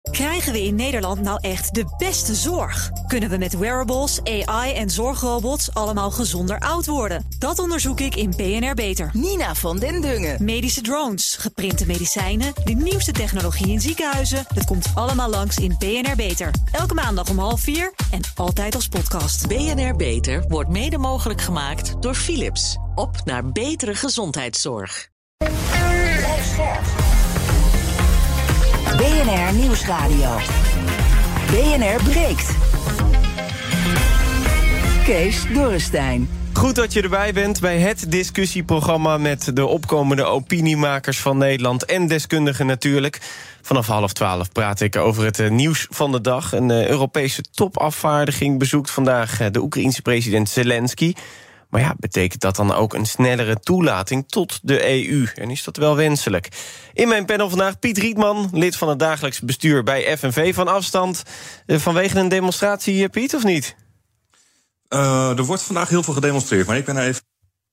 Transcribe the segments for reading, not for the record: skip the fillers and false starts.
Krijgen we in Nederland nou echt de beste zorg? Kunnen we met wearables, AI en zorgrobots allemaal gezonder oud worden? Dat onderzoek ik in BNR Beter. Nina van den Dungen. Medische drones, geprinte medicijnen, de nieuwste technologie in ziekenhuizen. Het komt allemaal langs in BNR Beter. Elke maandag om 3:30 en altijd als podcast. BNR Beter wordt mede mogelijk gemaakt door Philips. Op naar betere gezondheidszorg. BNR Nieuwsradio. BNR breekt. Kees Dorrestein. Goed dat je erbij bent bij het discussieprogramma met de opkomende opiniemakers van Nederland en deskundigen natuurlijk. Vanaf 11:30 praat ik over het nieuws van de dag. Een Europese topafvaardiging bezoekt vandaag de Oekraïense president Zelensky. Maar ja, betekent dat dan ook een snellere toelating tot de EU? En is dat wel wenselijk? In mijn panel vandaag Piet Rietman, lid van het dagelijks bestuur bij FNV van afstand. Vanwege een demonstratie, Piet, of niet? Er wordt vandaag heel veel gedemonstreerd, maar ik ben er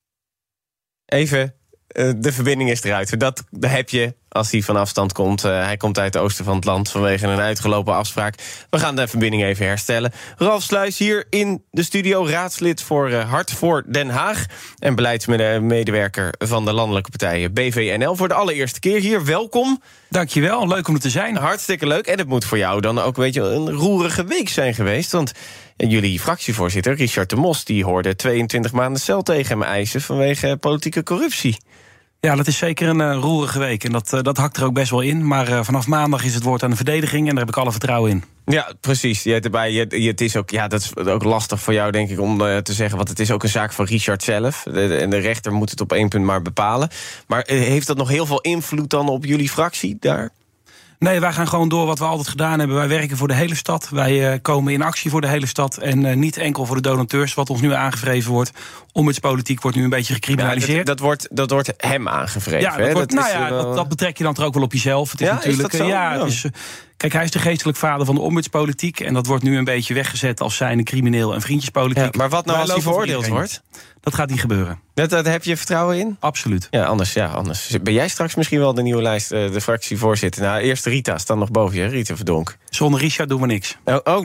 even. De verbinding is eruit. Dat heb je als hij van afstand komt. Hij komt uit het oosten van het land vanwege een uitgelopen afspraak. We gaan de verbinding even herstellen. Ralf Sluis hier in de studio, raadslid voor Hart voor Den Haag en beleidsmedewerker van de landelijke partijen BVNL. Voor de allereerste keer hier, welkom. Dankjewel, leuk om er te zijn. Hartstikke leuk. En het moet voor jou dan ook een roerige week zijn geweest. Want jullie fractievoorzitter Richard de Mos die hoorde 22 maanden cel tegen hem eisen vanwege politieke corruptie. Ja, dat is zeker een roerige week. En dat hakt er ook best wel in. Maar vanaf maandag is het woord aan de verdediging en daar heb ik alle vertrouwen in. Ja, precies. Het is ook, dat is ook lastig voor jou, denk ik, om te zeggen. Want het is ook een zaak van Richard zelf. En de rechter moet het op 1 punt maar bepalen. Maar heeft dat nog heel veel invloed dan op jullie fractie daar? Nee, wij gaan gewoon door wat we altijd gedaan hebben. Wij werken voor de hele stad. Wij komen in actie voor de hele stad. En niet enkel voor de donateurs, wat ons nu aangevreven wordt. Ombudspolitiek wordt nu een beetje gecriminaliseerd. Ja, dat wordt hem aangevreven. Ja, dat betrek je dan toch ook wel op jezelf. Het is natuurlijk, is dat zo? Het is, kijk, hij is de geestelijk vader van de ombudspolitiek. En dat wordt nu een beetje weggezet als zijnde crimineel en vriendjespolitiek. Ja, maar wat nou als hij veroordeeld wordt? Dat gaat niet gebeuren. Daar heb je vertrouwen in? Absoluut. Ja, anders ben jij straks misschien wel de nieuwe lijst, de fractievoorzitter. Nou, eerst Rita staat nog boven je, Rita Verdonk. Zonder Richard doen we niks.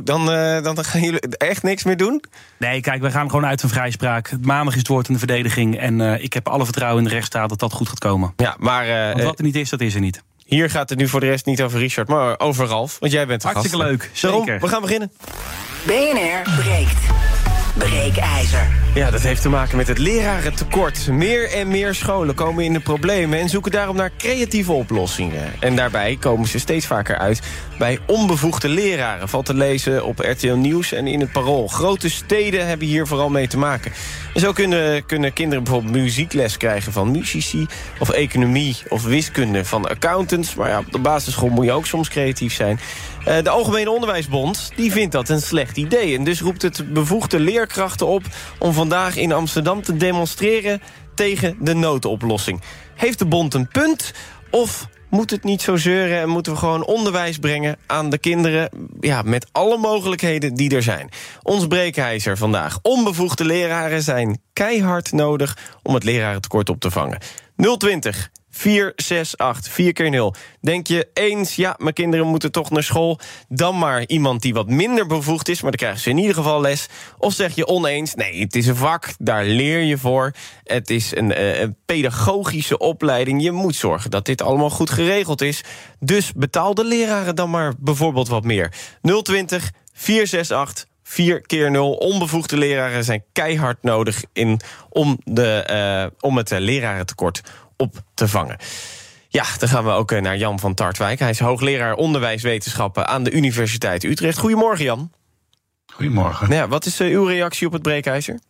Dan gaan jullie echt niks meer doen? Nee, kijk, we gaan gewoon uit van vrijspraak. Maandag is het woord aan de verdediging. En ik heb alle vertrouwen in de rechtsstaat dat goed gaat komen. Ja, maar want wat er niet is, dat is er niet. Hier gaat het nu voor de rest niet over Richard, maar over Ralf. Want jij bent de gast. Hartstikke leuk, zeker. We gaan beginnen. BNR breekt. Breekijzer. Ja, dat heeft te maken met het lerarentekort. Meer en meer scholen komen in de problemen en zoeken daarom naar creatieve oplossingen. En daarbij komen ze steeds vaker uit bij onbevoegde leraren. Valt te lezen op RTL Nieuws en in het Parool. Grote steden hebben hier vooral mee te maken. En zo kunnen kinderen bijvoorbeeld muziekles krijgen van muzici, of economie of wiskunde van accountants. Maar ja, op de basisschool moet je ook soms creatief zijn. De Algemene Onderwijsbond die vindt dat een slecht idee. En dus roept het bevoegde leerkrachten op om vandaag in Amsterdam te demonstreren tegen de noodoplossing. Heeft de bond een punt? Of moet het niet zo zeuren en moeten we gewoon onderwijs brengen aan de kinderen, ja, met alle mogelijkheden die er zijn? Ons breekijzer vandaag. Onbevoegde leraren zijn keihard nodig om het lerarentekort op te vangen. 020 468 4 keer 0. Denk je eens, ja, mijn kinderen moeten toch naar school, dan maar iemand die wat minder bevoegd is, maar dan krijgen ze in ieder geval les. Of zeg je oneens, nee, het is een vak, daar leer je voor. Het is een pedagogische opleiding. Je moet zorgen dat dit allemaal goed geregeld is. Dus betaal de leraren dan maar bijvoorbeeld wat meer. 020 468 4 keer 0. Onbevoegde leraren zijn keihard nodig om het lerarentekort op te vangen. Ja, dan gaan we ook naar Jan van Tartwijk. Hij is hoogleraar onderwijswetenschappen aan de Universiteit Utrecht. Goedemorgen, Jan. Goedemorgen. Ja, wat is uw reactie op het breekijzer?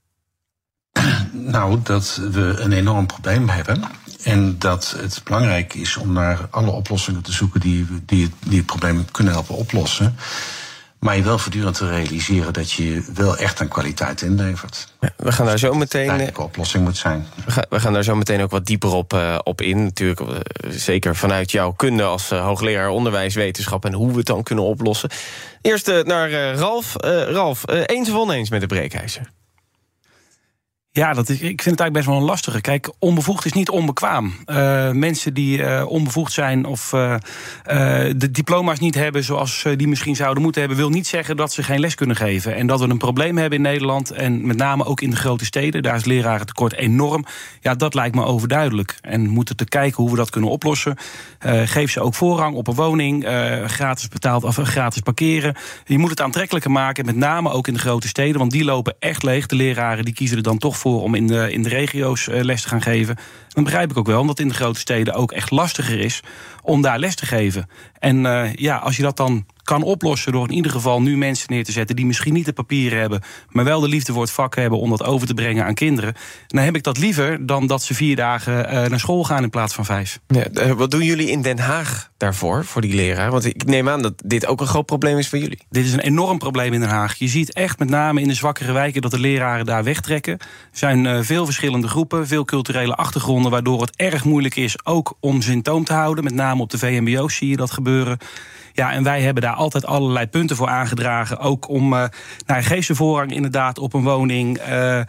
Nou, dat we een enorm probleem hebben. En dat het belangrijk is om naar alle oplossingen te zoeken die het probleem kunnen helpen oplossen. Maar je wel voortdurend te realiseren dat je wel echt aan kwaliteit inlevert. Ja, we gaan daar zo meteen. Een oplossing moet zijn. We gaan daar zo meteen ook wat dieper op in. Natuurlijk, zeker vanuit jouw kunde als hoogleraar onderwijswetenschap en hoe we het dan kunnen oplossen. Eerst naar Ralf. Ralf, eens of oneens met de breekijzer? Ja, ik vind het eigenlijk best wel een lastige. Kijk, onbevoegd is niet onbekwaam. Mensen die onbevoegd zijn of de diploma's niet hebben zoals die misschien zouden moeten hebben, wil niet zeggen dat ze geen les kunnen geven. En dat we een probleem hebben in Nederland en met name ook in de grote steden. Daar is lerarentekort enorm. Ja, dat lijkt me overduidelijk. En we moeten te kijken hoe we dat kunnen oplossen. Geef ze ook voorrang op een woning, gratis betaald of gratis parkeren. Je moet het aantrekkelijker maken, met name ook in de grote steden, want die lopen echt leeg. De leraren die kiezen er dan toch voor om in de regio's les te gaan geven. Dan begrijp ik ook wel, omdat het in de grote steden ook echt lastiger is om daar les te geven. En als je dat dan kan oplossen door in ieder geval nu mensen neer te zetten die misschien niet de papieren hebben, maar wel de liefde voor het vak hebben om dat over te brengen aan kinderen, dan heb ik dat liever dan dat ze 4 dagen naar school gaan in plaats van 5. Ja, wat doen jullie in Den Haag daarvoor, voor die leraar? Want ik neem aan dat dit ook een groot probleem is voor jullie. Dit is een enorm probleem in Den Haag. Je ziet echt met name in de zwakkere wijken dat de leraren daar wegtrekken. Er zijn veel verschillende groepen, veel culturele achtergronden, waardoor het erg moeilijk is ook om ze in toom te houden. Met name op de VMBO's zie je dat gebeuren. Ja, en wij hebben daar altijd allerlei punten voor aangedragen. Ook om, geef ze voorrang inderdaad op een woning.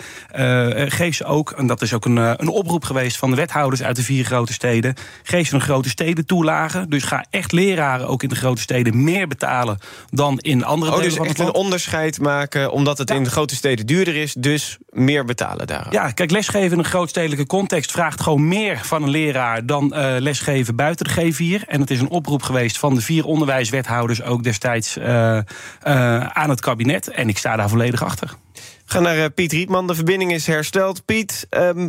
Geef ze ook, en dat is ook een oproep geweest van de wethouders uit de 4 grote steden. Geef ze een grote stedentoelage. Dus ga echt leraren ook in de grote steden meer betalen dan in andere delen dus van het echt land. Een onderscheid maken, omdat het in de grote steden duurder is, dus meer betalen daarom. Ja, kijk, lesgeven in een grootstedelijke context vraagt gewoon meer van een leraar dan lesgeven buiten de G4. En het is een oproep geweest van de 4 onderwijswethouders ook destijds aan het kabinet. En ik sta daar volledig achter. We gaan naar Piet Rietman. De verbinding is hersteld. Piet,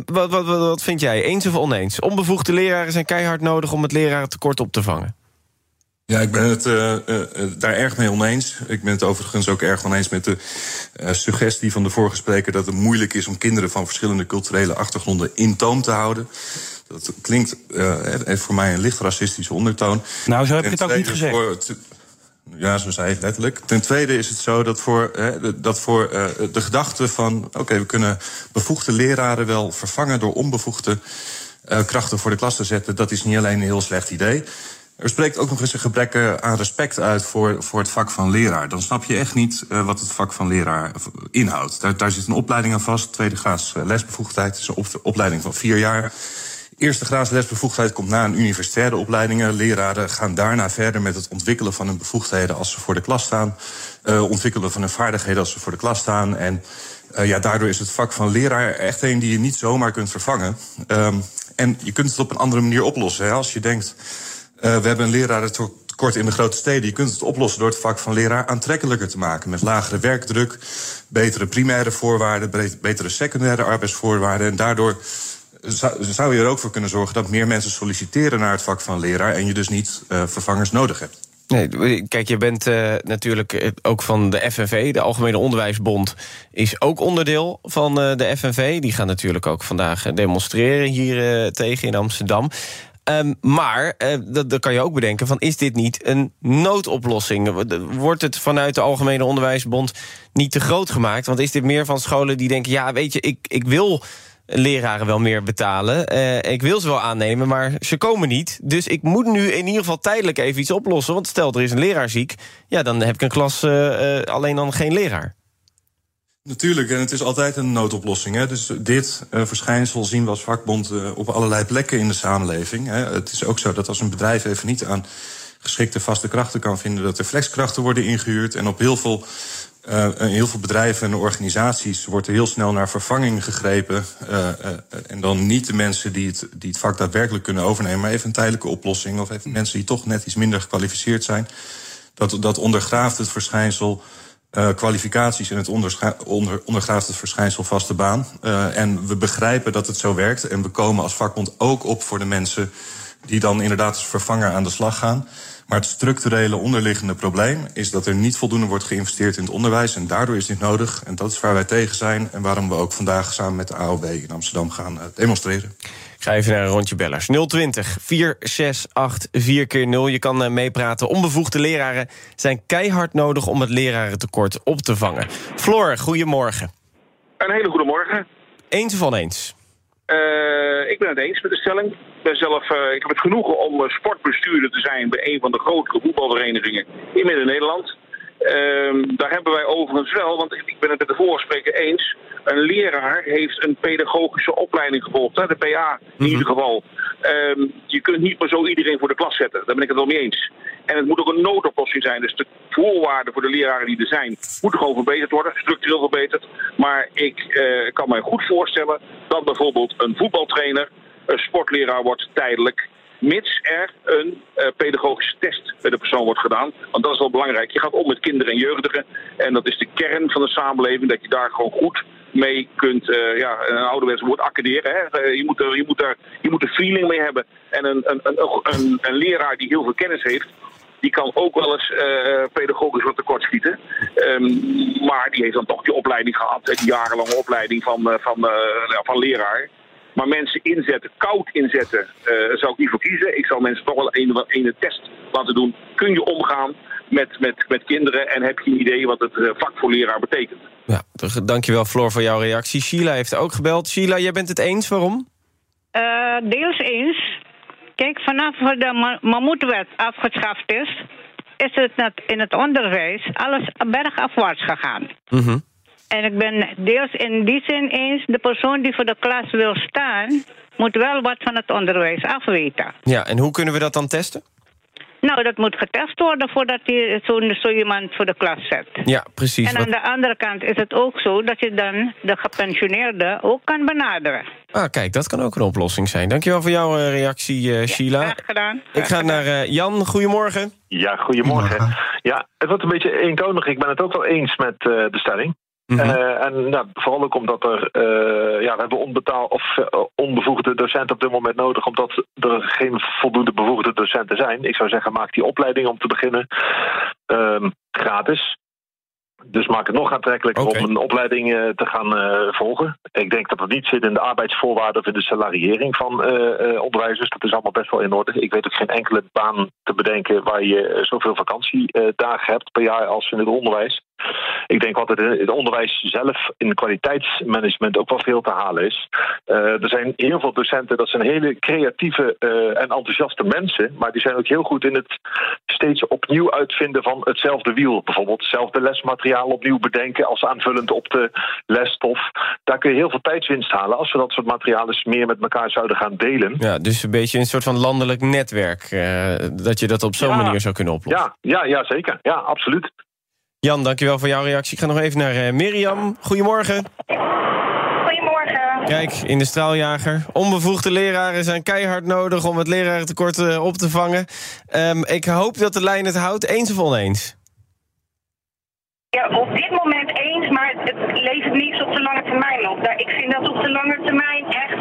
wat vind jij? Eens of oneens? Onbevoegde leraren zijn keihard nodig om het lerarentekort op te vangen. Ja, ik ben het daar erg mee oneens. Ik ben het overigens ook erg oneens met de suggestie van de vorige spreker dat het moeilijk is om kinderen van verschillende culturele achtergronden in toom te houden. Dat klinkt heeft voor mij een licht racistische ondertoon. Nou, zo heb ik het ook niet gezegd. Ja, zo zei ik letterlijk. Ten tweede is het zo dat voor de gedachte van oké, we kunnen bevoegde leraren wel vervangen door onbevoegde krachten voor de klas te zetten. Dat is niet alleen een heel slecht idee. Er spreekt ook nog eens een gebrek aan respect uit voor het vak van leraar. Dan snap je echt niet wat het vak van leraar inhoudt. Daar zit een opleiding aan vast. Tweede graads lesbevoegdheid is een opleiding van 4 jaar. Eerste graads lesbevoegdheid komt na een universitaire opleidingen. Leraren gaan daarna verder met het ontwikkelen van hun bevoegdheden als ze voor de klas staan. Ontwikkelen van hun vaardigheden als ze voor de klas staan. En daardoor is het vak van leraar echt een die je niet zomaar kunt vervangen. En je kunt het op een andere manier oplossen. Hè. Als je denkt, we hebben een lerarentekort in de grote steden. Je kunt het oplossen door het vak van leraar aantrekkelijker te maken. Met lagere werkdruk, betere primaire voorwaarden, betere secundaire arbeidsvoorwaarden. En daardoor zou je er ook voor kunnen zorgen dat meer mensen solliciteren naar het vak van leraar en je dus niet vervangers nodig hebt. Nee, kijk, je bent natuurlijk ook van de FNV, de Algemene Onderwijsbond, is ook onderdeel van de FNV. Die gaan natuurlijk ook vandaag demonstreren hier tegen in Amsterdam. Maar dat kan je ook bedenken van, is dit niet een noodoplossing? Wordt het vanuit de Algemene Onderwijsbond niet te groot gemaakt? Want is dit meer van scholen die denken, ja, weet je, ik wil leraren wel meer betalen. Ik wil ze wel aannemen, maar ze komen niet. Dus ik moet nu in ieder geval tijdelijk even iets oplossen. Want stel, er is een leraar ziek, ja, dan heb ik een klas alleen dan geen leraar. Natuurlijk, en het is altijd een noodoplossing. Hè. Dus dit verschijnsel zien we als vakbond op allerlei plekken in de samenleving. Hè. Het is ook zo dat als een bedrijf even niet aan geschikte vaste krachten kan vinden, dat er flexkrachten worden ingehuurd. En op heel veel bedrijven en organisaties wordt er heel snel naar vervanging gegrepen. En dan niet de mensen die het vak daadwerkelijk kunnen overnemen, maar even een tijdelijke oplossing. Of even mensen die toch net iets minder gekwalificeerd zijn. Dat ondergraaft het verschijnsel kwalificaties en het ondergraaft het verschijnsel vaste baan. En we begrijpen dat het zo werkt. En we komen als vakbond ook op voor de mensen die dan inderdaad als vervanger aan de slag gaan. Maar het structurele onderliggende probleem is dat er niet voldoende wordt geïnvesteerd in het onderwijs. En daardoor is dit nodig. En dat is waar wij tegen zijn. En waarom we ook vandaag samen met de AOB in Amsterdam gaan demonstreren. Ik ga even naar een rondje bellers. 020 468 4x0. Je kan meepraten. Onbevoegde leraren zijn keihard nodig om het lerarentekort op te vangen. Floor, goedemorgen. Een hele goede morgen. Eens of oneens? Ik ben het eens met de stelling. Ik heb het genoegen om sportbestuurder te zijn bij een van de grotere voetbalverenigingen in Midden-Nederland. Daar hebben wij overigens wel, want ik ben het met de vorige spreker eens. Een leraar heeft een pedagogische opleiding gevolgd, hè, de PA in ieder geval. Je kunt niet maar zo iedereen voor de klas zetten, daar ben ik het wel mee eens. En het moet ook een noodoplossing zijn. Dus de voorwaarden voor de leraren die er zijn, moeten gewoon verbeterd worden, structureel verbeterd. Maar ik kan mij goed voorstellen dat bijvoorbeeld een voetbaltrainer een sportleraar wordt tijdelijk, mits er een pedagogische test bij de persoon wordt gedaan. Want dat is wel belangrijk. Je gaat om met kinderen en jeugdigen. En dat is de kern van de samenleving, dat je daar gewoon goed mee kunt, een ouderwets woord accorderen. Hè. Je moet er feeling mee hebben. En een leraar die heel veel kennis heeft, die kan ook wel eens pedagogisch wat tekortschieten. Maar die heeft dan toch die opleiding gehad, die jarenlange opleiding van leraar. Maar mensen koud inzetten, zou ik niet voor kiezen. Ik zou mensen toch wel een test laten doen. Kun je omgaan met kinderen en heb je een idee wat het vak voor leraar betekent? Ja, dankjewel Floor voor jouw reactie. Sheila heeft ook gebeld. Sheila, jij bent het eens, waarom? Deels eens. Kijk, vanaf de mammoetwet afgeschaft is het in het onderwijs alles bergafwaarts gegaan. Mm-hmm. En ik ben deels in die zin eens, de persoon die voor de klas wil staan, moet wel wat van het onderwijs afweten. Ja, en hoe kunnen we dat dan testen? Nou, dat moet getest worden voordat je zo iemand voor de klas zet. Ja, precies. En aan de andere kant is het ook zo dat je dan de gepensioneerden ook kan benaderen. Ah, kijk, dat kan ook een oplossing zijn. Dankjewel voor jouw reactie, Sheila. Graag gedaan. Ik ga naar Jan. Goedemorgen. Ja, goedemorgen. Ja, het wordt een beetje eentonig. Ik ben het ook wel eens met de stelling. En vooral ook omdat we hebben onbevoegde docenten op dit moment nodig, omdat er geen voldoende bevoegde docenten zijn. Ik zou zeggen, maak die opleiding om te beginnen gratis. Dus maak het nog aantrekkelijker om een opleiding te gaan volgen. Ik denk dat het niet zit in de arbeidsvoorwaarden of in de salariering van onderwijzers. Dat is allemaal best wel in orde. Ik weet ook geen enkele baan te bedenken waar je zoveel vakantiedagen hebt per jaar als in het onderwijs. Ik denk wat er in het onderwijs zelf in kwaliteitsmanagement ook wel veel te halen is. Er zijn heel veel docenten, dat zijn hele creatieve en enthousiaste mensen, maar die zijn ook heel goed in het steeds opnieuw uitvinden van hetzelfde wiel. Bijvoorbeeld hetzelfde lesmateriaal opnieuw bedenken als aanvullend op de lesstof. Daar kun je heel veel tijdswinst halen als we dat soort materialen meer met elkaar zouden gaan delen. Ja, dus een beetje een soort van landelijk netwerk, dat je dat op zo'n manier zou kunnen oplossen. Ja, zeker. Ja, absoluut. Jan, dankjewel voor jouw reactie. Ik ga nog even naar Mirjam. Goedemorgen. Goedemorgen. Kijk, in de straaljager. Onbevoegde leraren zijn keihard nodig om het lerarentekort op te vangen. Ik hoop dat de lijn het houdt. Eens of oneens? Ja, op dit moment eens, maar het levert niets op de lange termijn op. Ik vind dat op de lange termijn echt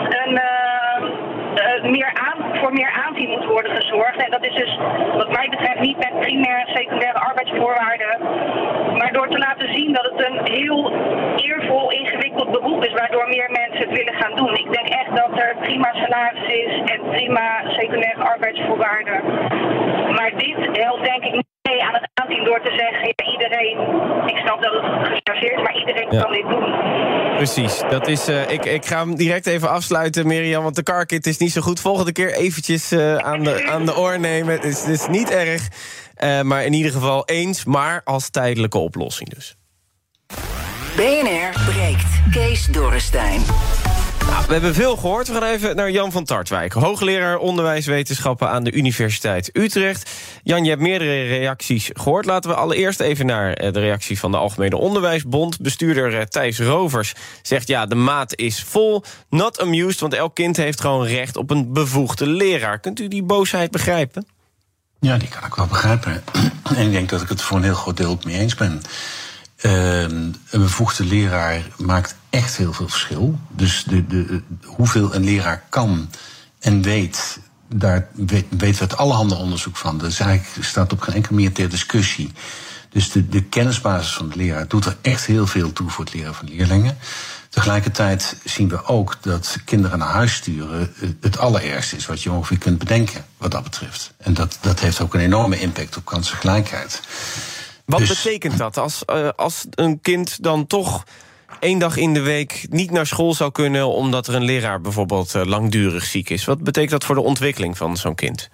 voor meer aanzien moet worden gezorgd. En dat is dus wat mij betreft niet met primaire en secundaire arbeidsvoorwaarden, maar door te laten zien dat het een heel eervol, ingewikkeld beroep is, waardoor meer mensen het willen gaan doen. Ik denk echt dat er prima salaris is en prima secundaire arbeidsvoorwaarden. Maar dit helpt denk ik niet aan het aanzien door te zeggen, iedereen, ik snap dat het gechargeerd is, maar iedereen kan dit doen. Precies, dat is, ik ga hem direct even afsluiten, Mirjam, want de carkit is niet zo goed. Volgende keer eventjes aan de oor nemen, het is niet erg. Maar in ieder geval eens, maar als tijdelijke oplossing dus. BNR breekt. Kees Dorrestein. Nou, we hebben veel gehoord. We gaan even naar Jan van Tartwijk, hoogleraar onderwijswetenschappen aan de Universiteit Utrecht. Jan, je hebt meerdere reacties gehoord. Laten we allereerst even naar de reactie van de Algemene Onderwijsbond. Bestuurder Thijs Rovers zegt, ja, de maat is vol. Not amused, want elk kind heeft gewoon recht op een bevoegde leraar. Kunt u die boosheid begrijpen? Ja, die kan ik wel begrijpen. En ik denk dat ik het voor een heel groot deel ook mee eens ben. Een bevoegde leraar maakt echt heel veel verschil. Dus hoeveel een leraar kan en weet, daar weten we uit allerhande onderzoek van. Dat is eigenlijk, staat op geen enkele manier ter discussie. Dus de kennisbasis van de leraar doet er echt heel veel toe voor het leren van leerlingen. Tegelijkertijd zien we ook dat kinderen naar huis sturen het allerergste is wat je ongeveer kunt bedenken wat dat betreft. En dat heeft ook een enorme impact op kansengelijkheid. Wat betekent dat als een kind dan toch 1 dag in de week niet naar school zou kunnen omdat er een leraar bijvoorbeeld langdurig ziek is? Wat betekent dat voor de ontwikkeling van zo'n kind?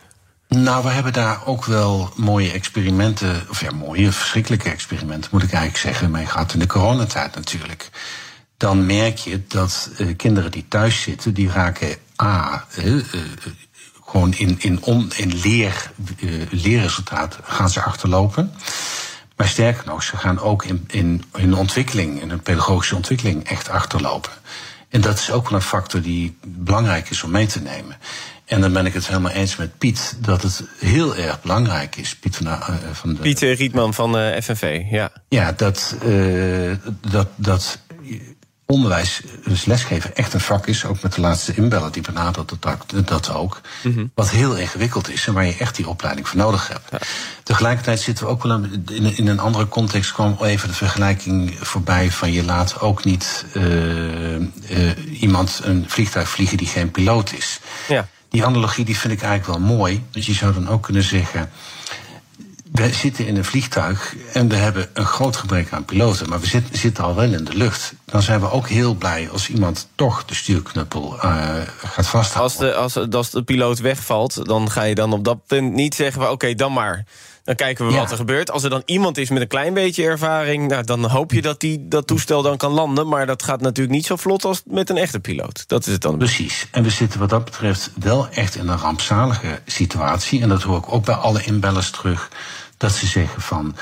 Nou, we hebben daar ook wel mooie experimenten, mooie, verschrikkelijke experimenten, moet ik eigenlijk zeggen, mee gehad in de coronatijd natuurlijk. Dan merk je dat kinderen die thuis zitten, die raken gewoon in leerresultaat gaan ze achterlopen. Maar sterker nog, ze gaan ook in hun ontwikkeling, in hun pedagogische ontwikkeling echt achterlopen. En dat is ook wel een factor die belangrijk is om mee te nemen. En dan ben ik het helemaal eens met Piet dat het heel erg belangrijk is. Piet Rietman van FNV, ja. Ja, dat onderwijs, dus lesgeven, echt een vak is. Ook met de laatste inbeller, die benadert dat ook. Mm-hmm. Wat heel ingewikkeld is en waar je echt die opleiding voor nodig hebt. Ja. Tegelijkertijd zitten we ook wel in een andere context. Kwam even de vergelijking voorbij van je laat ook niet iemand een vliegtuig vliegen die geen piloot is. Ja. Die analogie die vind ik eigenlijk wel mooi. Dus je zou dan ook kunnen zeggen, we zitten in een vliegtuig en we hebben een groot gebrek aan piloten, maar we zitten al wel in de lucht. Dan zijn we ook heel blij als iemand toch de stuurknuppel gaat vasthouden. Als de piloot wegvalt, dan ga je dan op dat punt niet zeggen van oké, dan maar. Dan kijken we wat er gebeurt. Als er dan iemand is met een klein beetje ervaring, nou, dan hoop je dat dat toestel dan kan landen. Maar dat gaat natuurlijk niet zo vlot als met een echte piloot. Dat is het dan. Precies. En we zitten wat dat betreft wel echt in een rampzalige situatie. En dat hoor ik ook bij alle inbellers terug. Dat ze zeggen van,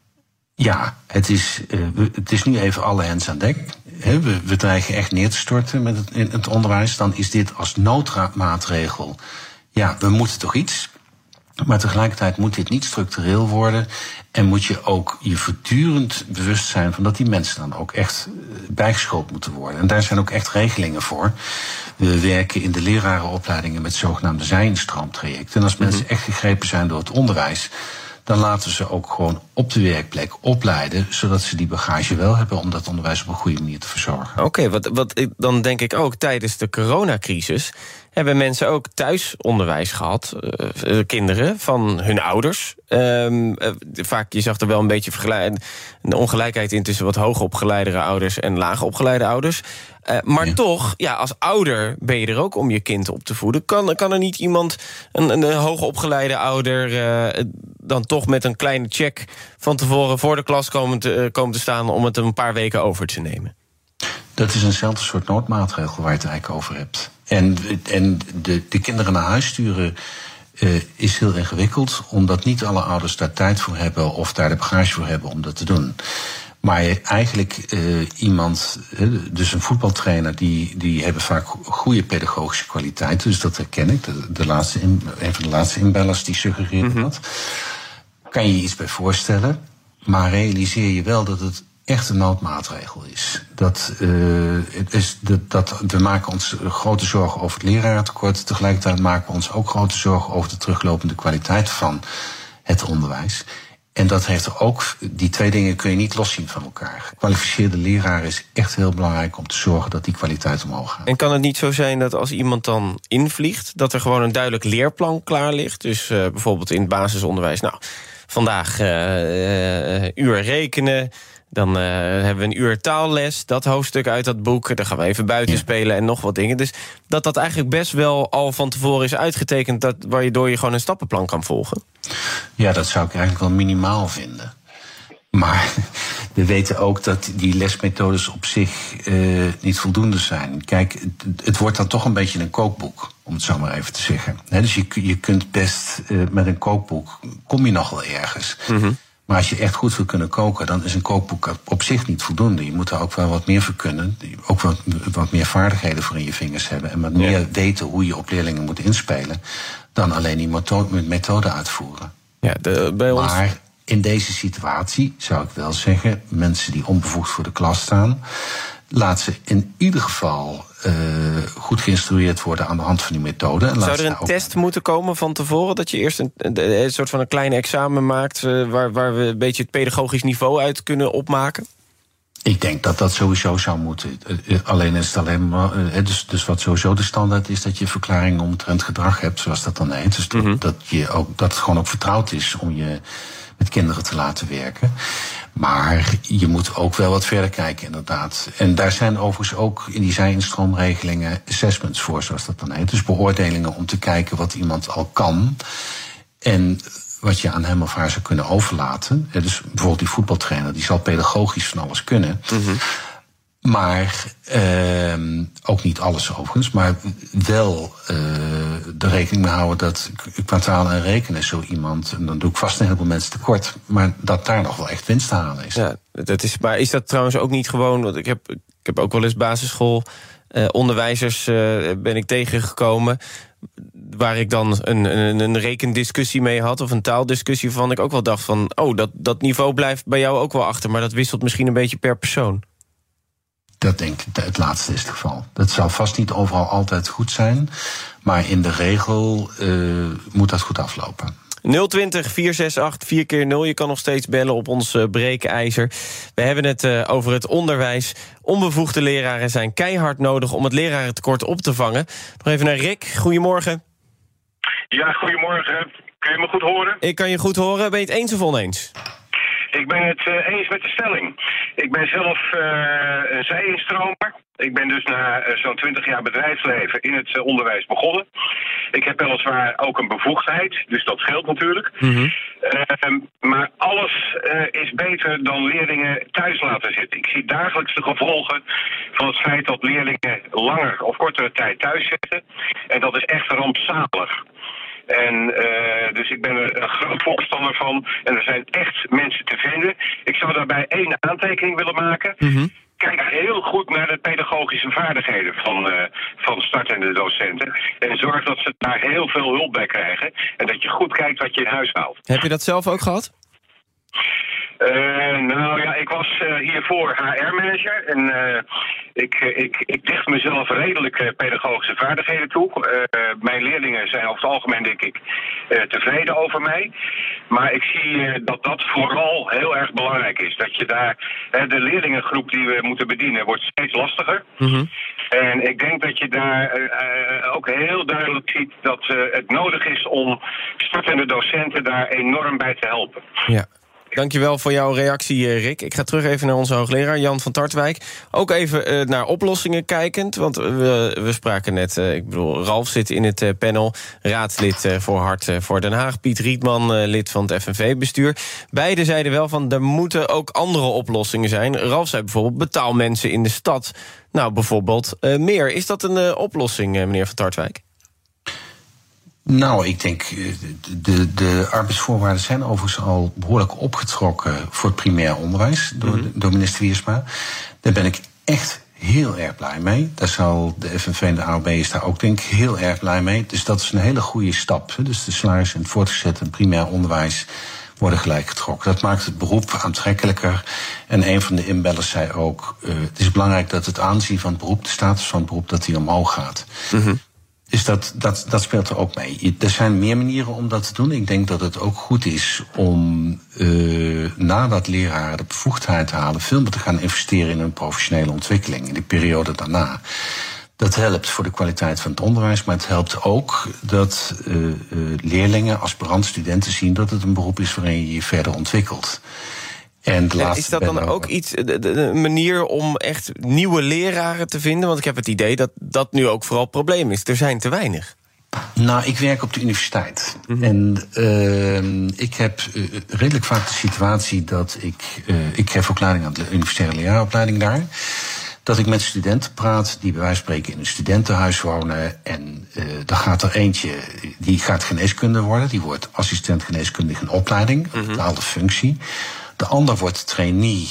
ja, het is nu even alle hens aan dek. We dreigen echt neer te storten in het onderwijs. Dan is dit als noodmaatregel, ja, we moeten toch iets. Maar tegelijkertijd moet dit niet structureel worden. En moet je ook je voortdurend bewust zijn van dat die mensen dan ook echt bijgeschoold moeten worden. En daar zijn ook echt regelingen voor. We werken in de lerarenopleidingen met zogenaamde zij-instroomtrajecten. En als mensen echt gegrepen zijn door het onderwijs, dan laten we ze ook gewoon op de werkplek opleiden, zodat ze die bagage wel hebben om dat onderwijs op een goede manier te verzorgen. Oké, dan denk ik ook, tijdens de coronacrisis hebben mensen ook thuisonderwijs gehad, kinderen van hun ouders. Vaak, je zag er wel een beetje een ongelijkheid in tussen wat hoogopgeleidere ouders en laagopgeleide ouders. Maar toch, ja, als ouder ben je er ook om je kind op te voeden. Kan er niet iemand, een hoogopgeleide ouder, dan toch met een kleine check van tevoren voor de klas komen te staan om het een paar weken over te nemen? Dat is eenzelfde soort noodmaatregel waar je het eigenlijk over hebt. En de kinderen naar huis sturen is heel ingewikkeld, omdat niet alle ouders daar tijd voor hebben of daar de bagage voor hebben om dat te doen. Maar eigenlijk iemand, dus een voetbaltrainer, die hebben vaak goede pedagogische kwaliteiten. Dus dat herken ik. Een van de laatste inbellers die suggereerde dat. Kan je je iets bij voorstellen, maar realiseer je wel dat het echt een noodmaatregel is. We maken ons grote zorgen over het lerarentekort. Tegelijkertijd maken we ons ook grote zorgen over de teruglopende kwaliteit van het onderwijs. En dat heeft er ook, die twee dingen kun je niet loszien van elkaar. Gekwalificeerde leraar is echt heel belangrijk om te zorgen dat die kwaliteit omhoog gaat. En kan het niet zo zijn dat als iemand dan invliegt, dat er gewoon een duidelijk leerplan klaar ligt? Dus bijvoorbeeld in het basisonderwijs, nou, vandaag uur rekenen, dan hebben we een uur taalles, dat hoofdstuk uit dat boek, dan gaan we even buiten spelen en nog wat dingen. Dus dat eigenlijk best wel al van tevoren is uitgetekend, waardoor je gewoon een stappenplan kan volgen. Ja, dat zou ik eigenlijk wel minimaal vinden. Maar we weten ook dat die lesmethodes op zich niet voldoende zijn. Kijk, het wordt dan toch een beetje een kookboek, om het zo maar even te zeggen. Dus je kunt best met een kookboek, kom je nog wel ergens. Mm-hmm. Maar als je echt goed wil kunnen koken, dan is een kookboek op zich niet voldoende. Je moet er ook wel wat meer voor kunnen. Ook wat meer vaardigheden voor in je vingers hebben. En wat meer weten hoe je op leerlingen moet inspelen dan alleen die methode uitvoeren. Ja, bij ons. Maar in deze situatie zou ik wel zeggen, mensen die onbevoegd voor de klas staan, laat ze in ieder geval goed geïnstrueerd worden aan de hand van die methode. En zou er een test moeten komen van tevoren, dat je eerst een soort van een klein examen maakt, waar we een beetje het pedagogisch niveau uit kunnen opmaken? Ik denk dat dat sowieso zou moeten. Alleen is het alleen maar. Dus wat sowieso de standaard is, dat je verklaring omtrent gedrag hebt, zoals dat dan heet. Dus dat het gewoon ook vertrouwd is om je met kinderen te laten werken. Maar je moet ook wel wat verder kijken, inderdaad. En daar zijn overigens ook in die zij-instroomregelingen assessments voor, zoals dat dan heet. Dus beoordelingen om te kijken wat iemand al kan. En wat je aan hem of haar zou kunnen overlaten. Dus bijvoorbeeld die voetbaltrainer, die zal pedagogisch van alles kunnen. Mm-hmm. Maar ook niet alles overigens. Maar wel de rekening mee houden dat kwartaal en rekenen zo iemand. En dan doe ik vast een heleboel mensen tekort. Maar dat daar nog wel echt winst te halen is. Ja, maar is dat trouwens ook niet gewoon. Want ik heb ook wel eens basisschool onderwijzers ben ik tegengekomen. Waar ik dan een rekendiscussie mee had, of een taaldiscussie, waarvan ik ook wel dacht van, dat niveau blijft bij jou ook wel achter, maar dat wisselt misschien een beetje per persoon. Dat denk ik, het laatste is het geval. Dat zal vast niet overal altijd goed zijn, maar in de regel moet dat goed aflopen. 020-468-4x0. Je kan nog steeds bellen op ons breekijzer. We hebben het over het onderwijs. Onbevoegde leraren zijn keihard nodig om het lerarentekort op te vangen. Nog even naar Rick. Goedemorgen. Ja, goedemorgen. Kun je me goed horen? Ik kan je goed horen. Ben je het eens of oneens? Ik ben het eens met de stelling. Ik ben zelf een zij-instromer. Ik ben dus na zo'n 20 jaar bedrijfsleven in het onderwijs begonnen. Ik heb weliswaar ook een bevoegdheid, dus dat scheelt natuurlijk. Mm-hmm. Maar alles is beter dan leerlingen thuis laten zitten. Ik zie dagelijks de gevolgen van het feit dat leerlingen langer of kortere tijd thuis zitten. En dat is echt rampzalig. En dus ik ben er een groot voorstander van. En er zijn echt mensen te vinden. Ik zou daarbij 1 aantekening willen maken. Mm-hmm. Kijk heel goed naar de pedagogische vaardigheden van startende docenten. En zorg dat ze daar heel veel hulp bij krijgen. En dat je goed kijkt wat je in huis haalt. Heb je dat zelf ook gehad? Nou ja, ik was hiervoor HR-manager en ik dicht mezelf redelijk pedagogische vaardigheden toe. Mijn leerlingen zijn over het algemeen, denk ik, tevreden over mij. Maar ik zie dat vooral heel erg belangrijk is. Dat je daar, de leerlingengroep die we moeten bedienen, wordt steeds lastiger. Mm-hmm. En ik denk dat je daar ook heel duidelijk ziet dat het nodig is om startende docenten daar enorm bij te helpen. Ja. Dankjewel voor jouw reactie, Rick. Ik ga terug even naar onze hoogleraar, Jan van Tartwijk. Ook even naar oplossingen kijkend. Want we spraken net, Ralf zit in het panel. Raadslid voor Hart voor Den Haag. Piet Rietman, lid van het FNV-bestuur. Beiden zeiden wel van, er moeten ook andere oplossingen zijn. Ralf zei bijvoorbeeld, betaal mensen in de stad. Nou, bijvoorbeeld meer. Is dat een oplossing, meneer van Tartwijk? Nou, ik denk, de arbeidsvoorwaarden zijn overigens al behoorlijk opgetrokken voor het primair onderwijs door minister Wiersma. Daar ben ik echt heel erg blij mee. Daar zal de FNV en de AOB is daar ook denk ik heel erg blij mee. Dus dat is een hele goede stap. Dus de salarissen in het voortgezet en primair onderwijs worden gelijk getrokken. Dat maakt het beroep aantrekkelijker. En een van de inbellers zei ook, het is belangrijk dat het aanzien van het beroep, de status van het beroep, dat die omhoog gaat. Mm-hmm. Dus dat speelt er ook mee. Er zijn meer manieren om dat te doen. Ik denk dat het ook goed is om nadat leraren de bevoegdheid halen, veel meer te gaan investeren in hun professionele ontwikkeling in de periode daarna. Dat helpt voor de kwaliteit van het onderwijs, maar het helpt ook dat leerlingen, aspirant studenten zien dat het een beroep is waarin je je verder ontwikkelt. En is dat dan ook iets, de manier om echt nieuwe leraren te vinden? Want ik heb het idee dat dat nu ook vooral het probleem is. Er zijn te weinig. Nou, ik werk op de universiteit. Mm-hmm. En ik heb redelijk vaak de situatie dat ik geef opleiding aan de universitaire leraaropleiding daar. Dat ik met studenten praat die bij wijze van spreken in een studentenhuis wonen. En dan gaat er eentje, die gaat geneeskunde worden. Die wordt assistent geneeskundige in opleiding, een bepaalde functie. De ander wordt trainee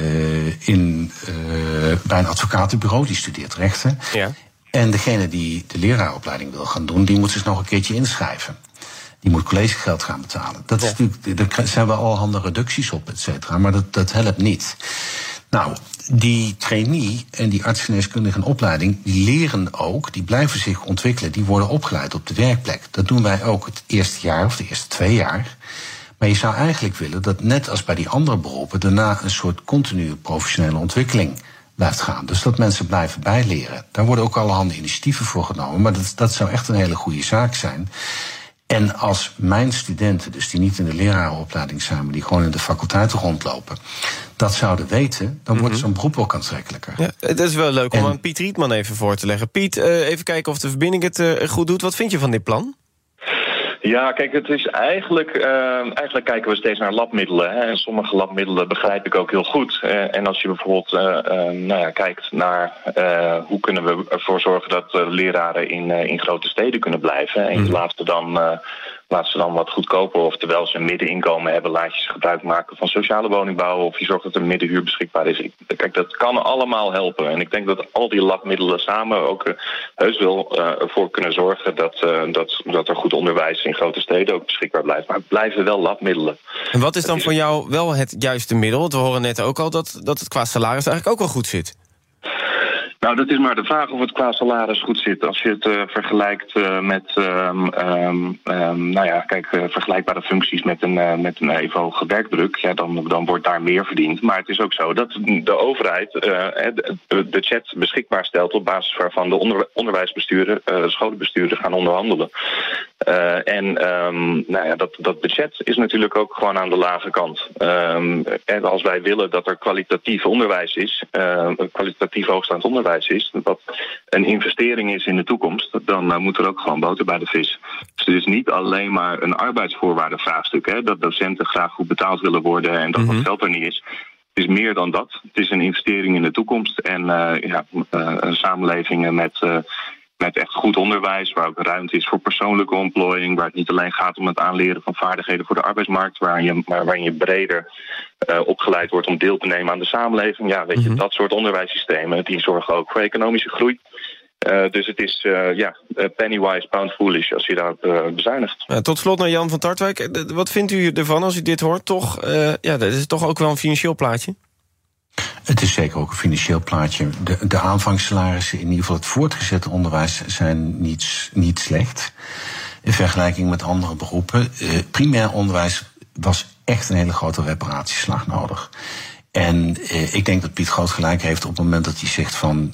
bij een advocatenbureau, die studeert rechten. Ja. En degene die de leraaropleiding wil gaan doen, die moet zich nog een keertje inschrijven. Die moet collegegeld gaan betalen. Dat is natuurlijk, daar zijn wel allerhande reducties op, et cetera, maar dat helpt niet. Nou, die trainee en die artsgeneeskundige in opleiding, die leren ook, die blijven zich ontwikkelen, die worden opgeleid op de werkplek. Dat doen wij ook het eerste jaar of de eerste 2 jaar. Maar je zou eigenlijk willen dat net als bij die andere beroepen daarna een soort continue professionele ontwikkeling blijft gaan. Dus dat mensen blijven bijleren. Daar worden ook allerhande initiatieven voor genomen. Maar dat zou echt een hele goede zaak zijn. En als mijn studenten, dus die niet in de lerarenopleiding zijn, maar die gewoon in de faculteiten rondlopen, dat zouden weten, dan wordt zo'n beroep ook aantrekkelijker. Ja, het is wel leuk om aan Piet Rietman even voor te leggen. Piet, even kijken of de verbinding het goed doet. Wat vind je van dit plan? Ja, kijk, het is eigenlijk kijken we steeds naar labmiddelen. Hè, en sommige labmiddelen begrijp ik ook heel goed. En als je bijvoorbeeld kijkt naar hoe kunnen we ervoor zorgen dat leraren in grote steden kunnen blijven. En laat ze dan wat goedkoper, of terwijl ze een middeninkomen hebben, laat je ze gebruik maken van sociale woningbouw, of je zorgt dat er middenhuur beschikbaar is. Kijk, dat kan allemaal helpen. En ik denk dat al die labmiddelen samen ook heus wel ervoor kunnen zorgen dat er goed onderwijs in grote steden ook beschikbaar blijft. Maar het blijven wel labmiddelen. En wat is dan voor jou wel het juiste middel? Want we horen net ook al dat het qua salaris eigenlijk ook wel goed zit. Nou, dat is maar de vraag of het qua salaris goed zit. Als je het vergelijkt met vergelijkbare functies met een even hoge werkdruk, ja, dan wordt daar meer verdiend. Maar het is ook zo dat de overheid de chat beschikbaar stelt op basis waarvan de onderwijsbesturen, scholenbesturen gaan onderhandelen. Dat budget is natuurlijk ook gewoon aan de lage kant. En als wij willen dat er kwalitatief onderwijs is, kwalitatief hoogstaand onderwijs is, wat een investering is in de toekomst, dan moet er ook gewoon boter bij de vis. Dus het is niet alleen maar een arbeidsvoorwaardenvraagstuk, hè, dat docenten graag goed betaald willen worden en dat dat geld er niet is. Het is meer dan dat. Het is een investering in de toekomst en een samenleving met echt goed onderwijs, waar ook ruimte is voor persoonlijke ontplooiing, waar het niet alleen gaat om het aanleren van vaardigheden voor de arbeidsmarkt, waarin je breder opgeleid wordt om deel te nemen aan de samenleving. Ja, weet je, dat soort onderwijssystemen, die zorgen ook voor economische groei. Dus het is pennywise, pound foolish als je daarop bezuinigt. Tot slot naar Jan van Tartwijk. Wat vindt u ervan als u dit hoort? Dat is toch ook wel een financieel plaatje? Het is zeker ook een financieel plaatje. De aanvangssalarissen, in ieder geval het voortgezette onderwijs, zijn niet slecht in vergelijking met andere beroepen. Primair onderwijs was echt een hele grote reparatieslag nodig. En ik denk dat Piet Groot gelijk heeft op het moment dat hij zegt van,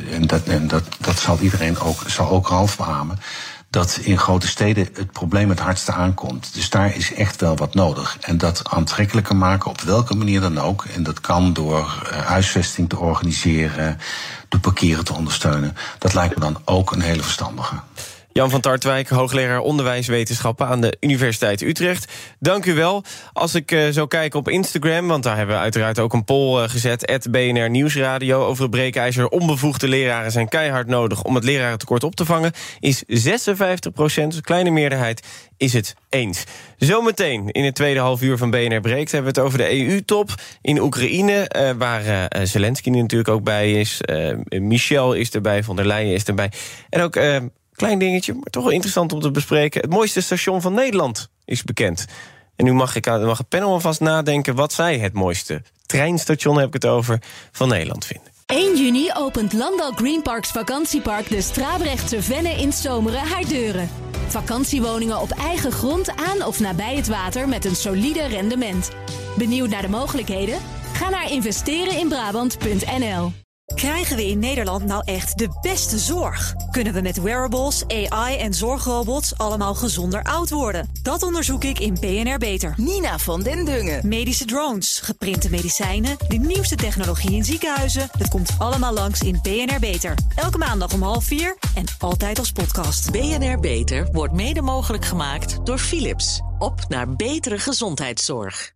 dat zal iedereen ook Ralf beamen, dat in grote steden het probleem het hardste aankomt. Dus daar is echt wel wat nodig. En dat aantrekkelijker maken op welke manier dan ook. En dat kan door huisvesting te organiseren, door parkeren te ondersteunen. Dat lijkt me dan ook een hele verstandige. Jan van Tartwijk, hoogleraar onderwijswetenschappen aan de Universiteit Utrecht. Dank u wel. Als ik zo kijk op Instagram, want daar hebben we uiteraard ook een poll gezet, @BNR Nieuwsradio, over het breekijzer onbevoegde leraren zijn keihard nodig om het lerarentekort op te vangen, is 56%, een kleine meerderheid, is het eens. Zometeen in het tweede halfuur van BNR Breekt hebben we het over de EU-top in Oekraïne, waar Zelensky natuurlijk ook bij is. Michel is erbij, von der Leyen is erbij. En ook klein dingetje, maar toch wel interessant om te bespreken. Het mooiste station van Nederland is bekend. En nu mag het panel alvast nadenken wat zij het mooiste treinstation, heb ik het over, van Nederland vinden. 1 juni opent Landal Greenparks vakantiepark de Strabrechtse Venne in Zomeren haar deuren. Vakantiewoningen op eigen grond aan of nabij het water met een solide rendement. Benieuwd naar de mogelijkheden? Ga naar investereninbrabant.nl. Krijgen we in Nederland nou echt de beste zorg? Kunnen we met wearables, AI en zorgrobots allemaal gezonder oud worden? Dat onderzoek ik in BNR Beter. Nina van den Dungen. Medische drones, geprinte medicijnen, de nieuwste technologie in ziekenhuizen. Dat komt allemaal langs in BNR Beter. Elke maandag om 3:30 en altijd als podcast. BNR Beter wordt mede mogelijk gemaakt door Philips. Op naar betere gezondheidszorg.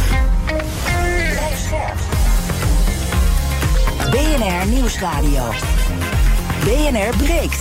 BNR Nieuwsradio. BNR Breekt.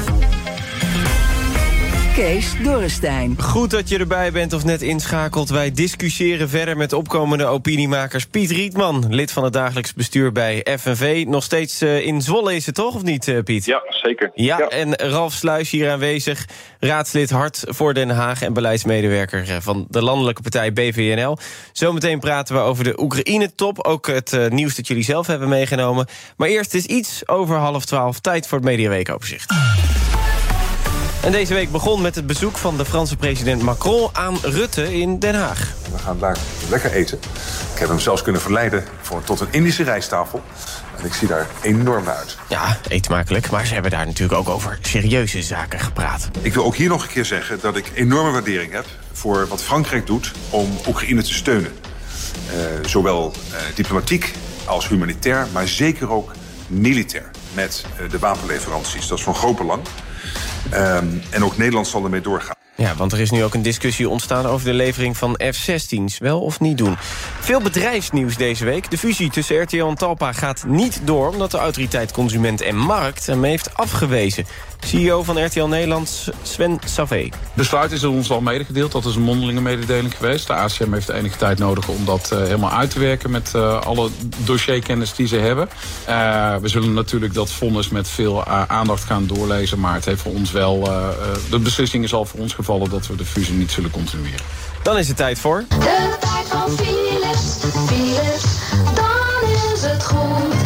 Kees Dorrestein. Goed dat je erbij bent of net inschakelt. Wij discussiëren verder met opkomende opiniemakers. Piet Rietman, lid van het dagelijks bestuur bij FNV. Nog steeds in Zwolle is het toch, of niet, Piet? Ja, zeker. Ja, en Ralf Sluis hier aanwezig. Raadslid Hart voor Den Haag en beleidsmedewerker van de landelijke partij BVNL. Zometeen praten we over de Oekraïne-top. Ook het nieuws dat jullie zelf hebben meegenomen. Maar eerst is iets over 11:30. Tijd voor het Mediaweekoverzicht. En deze week begon met het bezoek van de Franse president Macron aan Rutte in Den Haag. We gaan daar lekker eten. Ik heb hem zelfs kunnen verleiden tot een Indische rijsttafel. En ik zie daar enorm naar uit. Ja, eet smakelijk, maar ze hebben daar natuurlijk ook over serieuze zaken gepraat. Ik wil ook hier nog een keer zeggen dat ik enorme waardering heb voor wat Frankrijk doet om Oekraïne te steunen. Zowel diplomatiek als humanitair, maar zeker ook militair. Met de wapenleveranties. Dat is van groot belang. En ook Nederland zal ermee doorgaan. Ja, want er is nu ook een discussie ontstaan over de levering van F-16's. Wel of niet doen. Veel bedrijfsnieuws deze week. De fusie tussen RTL en Talpa gaat niet door, omdat de autoriteit Consument en Markt hem heeft afgewezen. CEO van RTL Nederland, Sven Savé. Besluit is ons al medegedeeld. Dat is een mondelinge mededeling geweest. De ACM heeft enige tijd nodig om dat helemaal uit te werken met alle dossierkennis die ze hebben. We zullen natuurlijk dat vonnis met veel aandacht gaan doorlezen. Maar het heeft voor ons wel. De beslissing is al voor ons gevallen dat we de fusie niet zullen continueren. Dan is het tijd voor. De tijd van Philips. Philips, dan is het goed.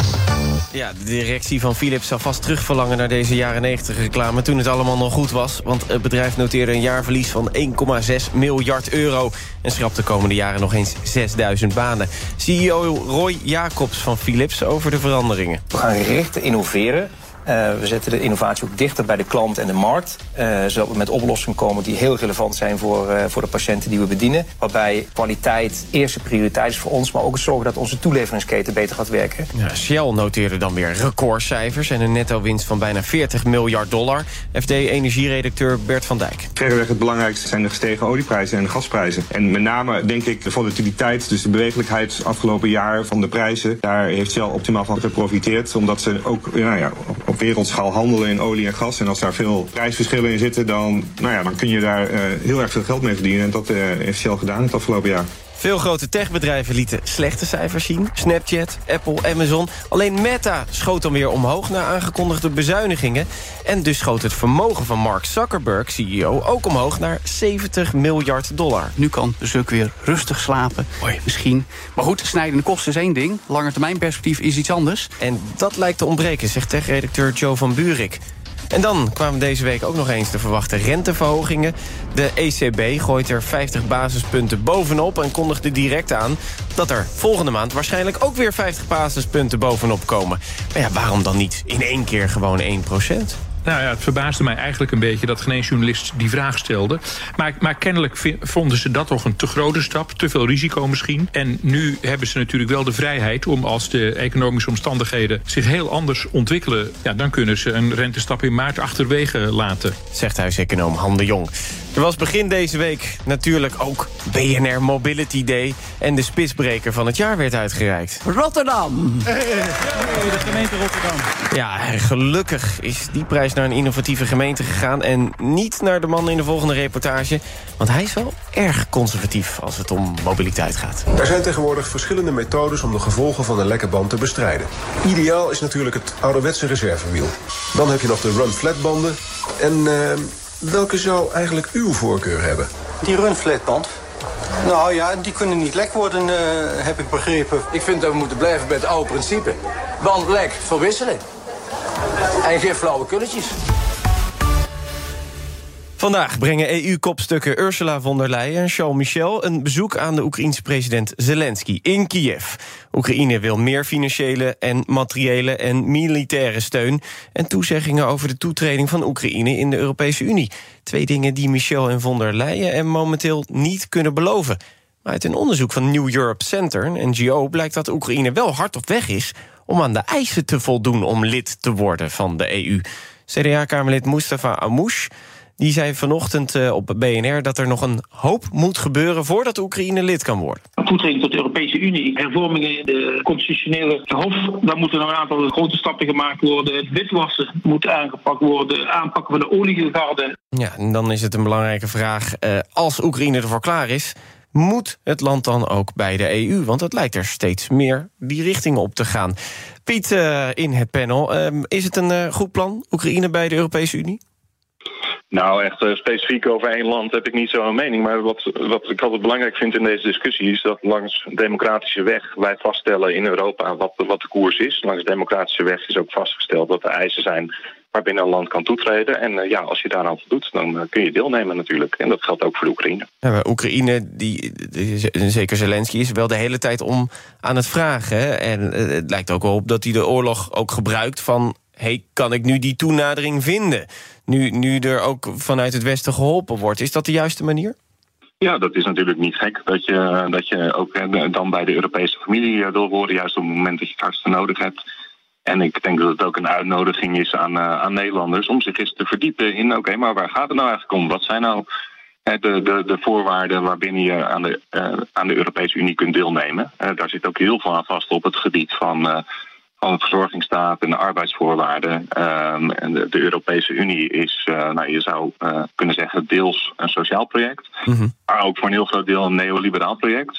Ja, de directie van Philips zal vast terugverlangen naar deze jaren 90 reclame, toen het allemaal nog goed was. Want het bedrijf noteerde een jaarverlies van 1,6 miljard euro... en schrapt de komende jaren nog eens 6000 banen. CEO Roy Jacobs van Philips over de veranderingen. We gaan gericht innoveren. We zetten de innovatie ook dichter bij de klant en de markt. Zodat we met oplossingen komen die heel relevant zijn voor de patiënten die we bedienen. Waarbij kwaliteit eerste prioriteit is voor ons, maar ook het zorgen dat onze toeleveringsketen beter gaat werken. Ja, Shell noteerde dan weer recordcijfers en een netto-winst van bijna $40 miljard. FD-energieredacteur Bert van Dijk. Verreweg het belangrijkste zijn de gestegen olieprijzen en de gasprijzen. En met name denk ik de volatiliteit, dus de bewegelijkheid afgelopen jaar van de prijzen. Daar heeft Shell optimaal van geprofiteerd, omdat ze ook op wereldschaal handelen in olie en gas. En als daar veel prijsverschillen in zitten, dan kun je daar heel erg veel geld mee verdienen. En dat heeft Shell gedaan het afgelopen jaar. Veel grote techbedrijven lieten slechte cijfers zien. Snapchat, Apple, Amazon. Alleen Meta schoot dan weer omhoog na aangekondigde bezuinigingen. En dus schoot het vermogen van Mark Zuckerberg, CEO, ook omhoog naar $70 miljard. Nu kan Zuck weer rustig slapen, misschien. Maar goed, snijdende kosten is één ding. Langetermijnperspectief is iets anders. En dat lijkt te ontbreken, zegt tech-redacteur Joe van Buurik. En dan kwamen deze week ook nog eens de verwachte renteverhogingen. De ECB gooit er 50 basispunten bovenop en kondigde direct aan dat er volgende maand waarschijnlijk ook weer 50 basispunten bovenop komen. Maar ja, waarom dan niet in één keer gewoon 1%? Nou ja, het verbaasde mij eigenlijk een beetje dat geen één journalist die vraag stelde. Maar kennelijk vonden ze dat toch een te grote stap, te veel risico misschien. En nu hebben ze natuurlijk wel de vrijheid om, als de economische omstandigheden zich heel anders ontwikkelen, ja, dan kunnen ze een rentestap in maart achterwege laten. Zegt huiseconoom Han de Jong. Er was begin deze week natuurlijk ook BNR Mobility Day. En de spitsbreker van het jaar werd uitgereikt. Rotterdam! De gemeente Rotterdam. Ja, gelukkig is die prijs naar een innovatieve gemeente gegaan en niet naar de man in de volgende reportage. Want hij is wel erg conservatief als het om mobiliteit gaat. Er zijn tegenwoordig verschillende methodes om de gevolgen van een lekke band te bestrijden. Ideaal is natuurlijk het ouderwetse reservewiel. Dan heb je nog de run-flat-banden. En welke zou eigenlijk uw voorkeur hebben? Die run-flat-band? Nou ja, die kunnen niet lek worden, heb ik begrepen. Ik vind dat we moeten blijven bij het oude principe. Band lek, verwisselen. En geen flauwe kulletjes. Vandaag brengen EU-kopstukken Ursula von der Leyen en Charles Michel een bezoek aan de Oekraïense president Zelensky in Kiev. Oekraïne wil meer financiële en materiële en militaire steun en toezeggingen over de toetreding van Oekraïne in de Europese Unie. 2 dingen die Michel en von der Leyen er momenteel niet kunnen beloven. Maar uit een onderzoek van New Europe Center, een NGO, blijkt dat Oekraïne wel hard op weg is om aan de eisen te voldoen om lid te worden van de EU. CDA-kamerlid Mustafa Amouche die zei vanochtend op BNR dat er nog een hoop moet gebeuren voordat Oekraïne lid kan worden. Toetreding tot de Europese Unie, hervormingen in de constitutionele hof, daar moeten nog een aantal grote stappen gemaakt worden. Het witwassen moet aangepakt worden, aanpakken van de oliegegarden. Ja, en dan is het een belangrijke vraag, als Oekraïne ervoor klaar is, moet het land dan ook bij de EU? Want het lijkt er steeds meer die richting op te gaan. Piet, in het panel, is het een goed plan, Oekraïne bij de Europese Unie? Nou, echt specifiek over één land heb ik niet zo'n mening. Maar wat ik altijd belangrijk vind in deze discussie is dat langs democratische weg wij vaststellen in Europa wat de koers is. Langs democratische weg is ook vastgesteld dat er eisen zijn waarbinnen een land kan toetreden. En als je daaraan voldoet, dan kun je deelnemen natuurlijk. En dat geldt ook voor de Oekraïne. Ja, Oekraïne, zeker Zelensky, is wel de hele tijd om aan het vragen. Hè? En het lijkt ook wel op dat hij de oorlog ook gebruikt van, kan ik nu die toenadering vinden? Nu er ook vanuit het Westen geholpen wordt. Is dat de juiste manier? Ja, dat is natuurlijk niet gek. Dat je ook dan bij de Europese familie wil worden, juist op het moment dat je het hardste nodig hebt. En ik denk dat het ook een uitnodiging is aan Nederlanders om zich eens te verdiepen in, maar waar gaat het nou eigenlijk om? Wat zijn nou De voorwaarden waarbinnen je aan de Europese Unie kunt deelnemen. Daar zit ook heel veel aan vast op het gebied van de verzorgingsstaat en de arbeidsvoorwaarden. En de Europese Unie is, je zou kunnen zeggen, deels een sociaal project. Maar ook voor een heel groot deel een neoliberaal project.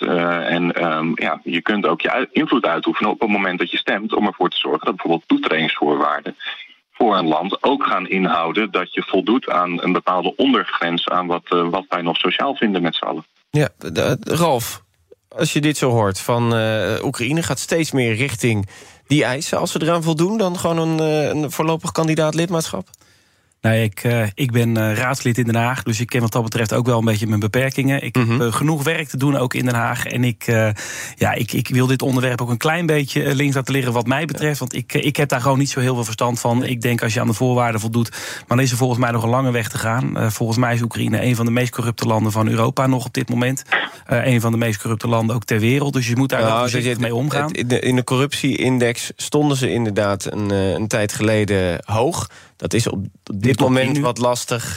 Je kunt ook je invloed uitoefenen op het moment dat je stemt, om ervoor te zorgen dat bijvoorbeeld toetredingsvoorwaarden voor een land ook gaan inhouden dat je voldoet aan een bepaalde ondergrens aan wat wij nog sociaal vinden met z'n allen. Ja, Ralf, als je dit zo hoort van Oekraïne gaat steeds meer richting die eisen, als ze eraan voldoen, dan gewoon een voorlopig kandidaat lidmaatschap? Nee, ik ben raadslid in Den Haag, dus ik ken wat dat betreft ook wel een beetje mijn beperkingen. Ik heb genoeg werk te doen ook in Den Haag. En ik wil dit onderwerp ook een klein beetje links laten liggen wat mij betreft. Want ik heb daar gewoon niet zo heel veel verstand van. Ik denk als je aan de voorwaarden voldoet, maar dan is er volgens mij nog een lange weg te gaan. Volgens mij is Oekraïne een van de meest corrupte landen van Europa nog op dit moment. Een van de meest corrupte landen ook ter wereld. Dus je moet daar wel voorzichtig mee omgaan. In de corruptieindex stonden ze inderdaad een tijd geleden hoog. Dat is op dit moment wat lastig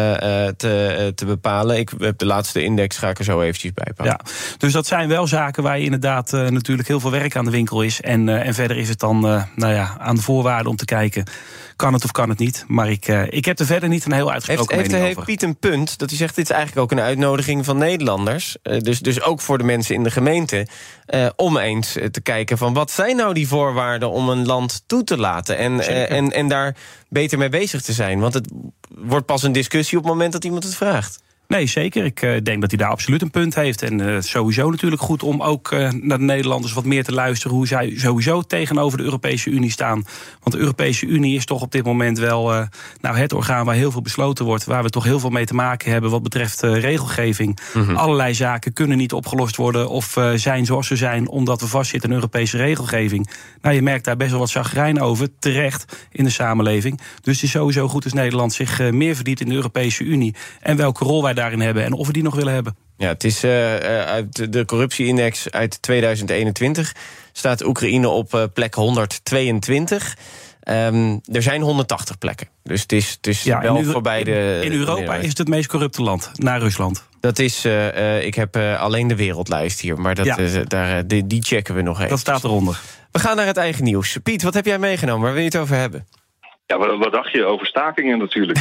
te bepalen. Ik heb de laatste index, ga ik er zo eventjes bij pakken. Ja, dus dat zijn wel zaken waar je inderdaad natuurlijk heel veel werk aan de winkel is. En verder is het dan aan de voorwaarden om te kijken, kan het of kan het niet. Maar ik heb er verder niet een heel uitgesproken mening over. Heeft Piet een punt dat hij zegt, dit is eigenlijk ook een uitnodiging van Nederlanders. Dus ook voor de mensen in de gemeente. Om eens te kijken van wat zijn nou die voorwaarden om een land toe te laten. En daar beter mee bezig te zijn. Want het wordt pas een discussie op het moment dat iemand het vraagt. Nee, zeker. Ik denk dat hij daar absoluut een punt heeft. En sowieso natuurlijk goed om ook naar de Nederlanders wat meer te luisteren hoe zij sowieso tegenover de Europese Unie staan. Want de Europese Unie is toch op dit moment wel het orgaan waar heel veel besloten wordt. Waar we toch heel veel mee te maken hebben wat betreft regelgeving. Allerlei zaken kunnen niet opgelost worden of zijn zoals ze zijn omdat we vastzitten in Europese regelgeving. Nou, je merkt daar best wel wat chagrijn over, terecht in de samenleving. Dus het is sowieso goed als Nederland zich meer verdiept in de Europese Unie. En welke rol wij daarin hebben en of we die nog willen hebben. Ja, het is uit de corruptieindex uit 2021 staat Oekraïne op plek 122. Er zijn 180 plekken. Dus het is wel voorbij de... In Europa is het meest corrupte land, na Rusland. Dat is, ik heb alleen de wereldlijst hier, maar die checken we nog even. Dat staat eronder. We gaan naar het eigen nieuws. Piet, wat heb jij meegenomen? Waar wil je het over hebben? Ja, wat dacht je over stakingen natuurlijk?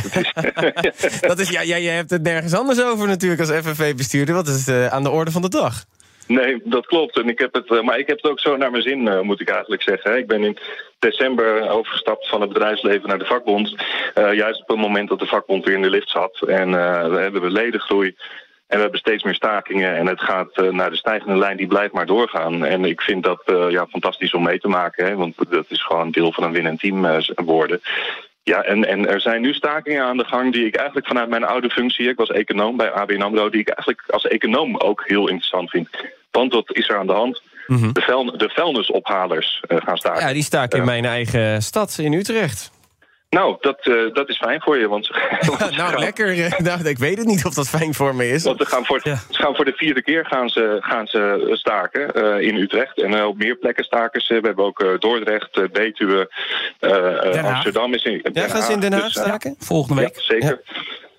Jij hebt het nergens anders over natuurlijk als FNV-bestuurder. Wat is aan de orde van de dag? Nee, dat klopt. En ik heb het ook zo naar mijn zin, moet ik eigenlijk zeggen. Ik ben in december overgestapt van het bedrijfsleven naar de vakbond. Juist op het moment dat de vakbond weer in de lift zat. En we hebben ledengroei. En we hebben steeds meer stakingen en het gaat naar de stijgende lijn, die blijft maar doorgaan. En ik vind dat fantastisch om mee te maken, hè, want dat is gewoon deel van een winnend team worden. Ja, en er zijn nu stakingen aan de gang die ik eigenlijk vanuit mijn oude functie, ik was econoom bij ABN AMRO, die ik eigenlijk als econoom ook heel interessant vind. Want wat is er aan de hand? De vuilnisophalers gaan staken. Ja, die staken in mijn eigen stad in Utrecht. Nou, dat is fijn voor je. Want lekker. Ik weet het niet of dat fijn voor me is. Want ze gaan voor de 4e keer gaan ze staken in Utrecht. En op meer plekken staken ze. We hebben ook Dordrecht, Betuwe, Amsterdam. Gaan ze in Den Haag staken? Volgende week. Ja, zeker. Ja.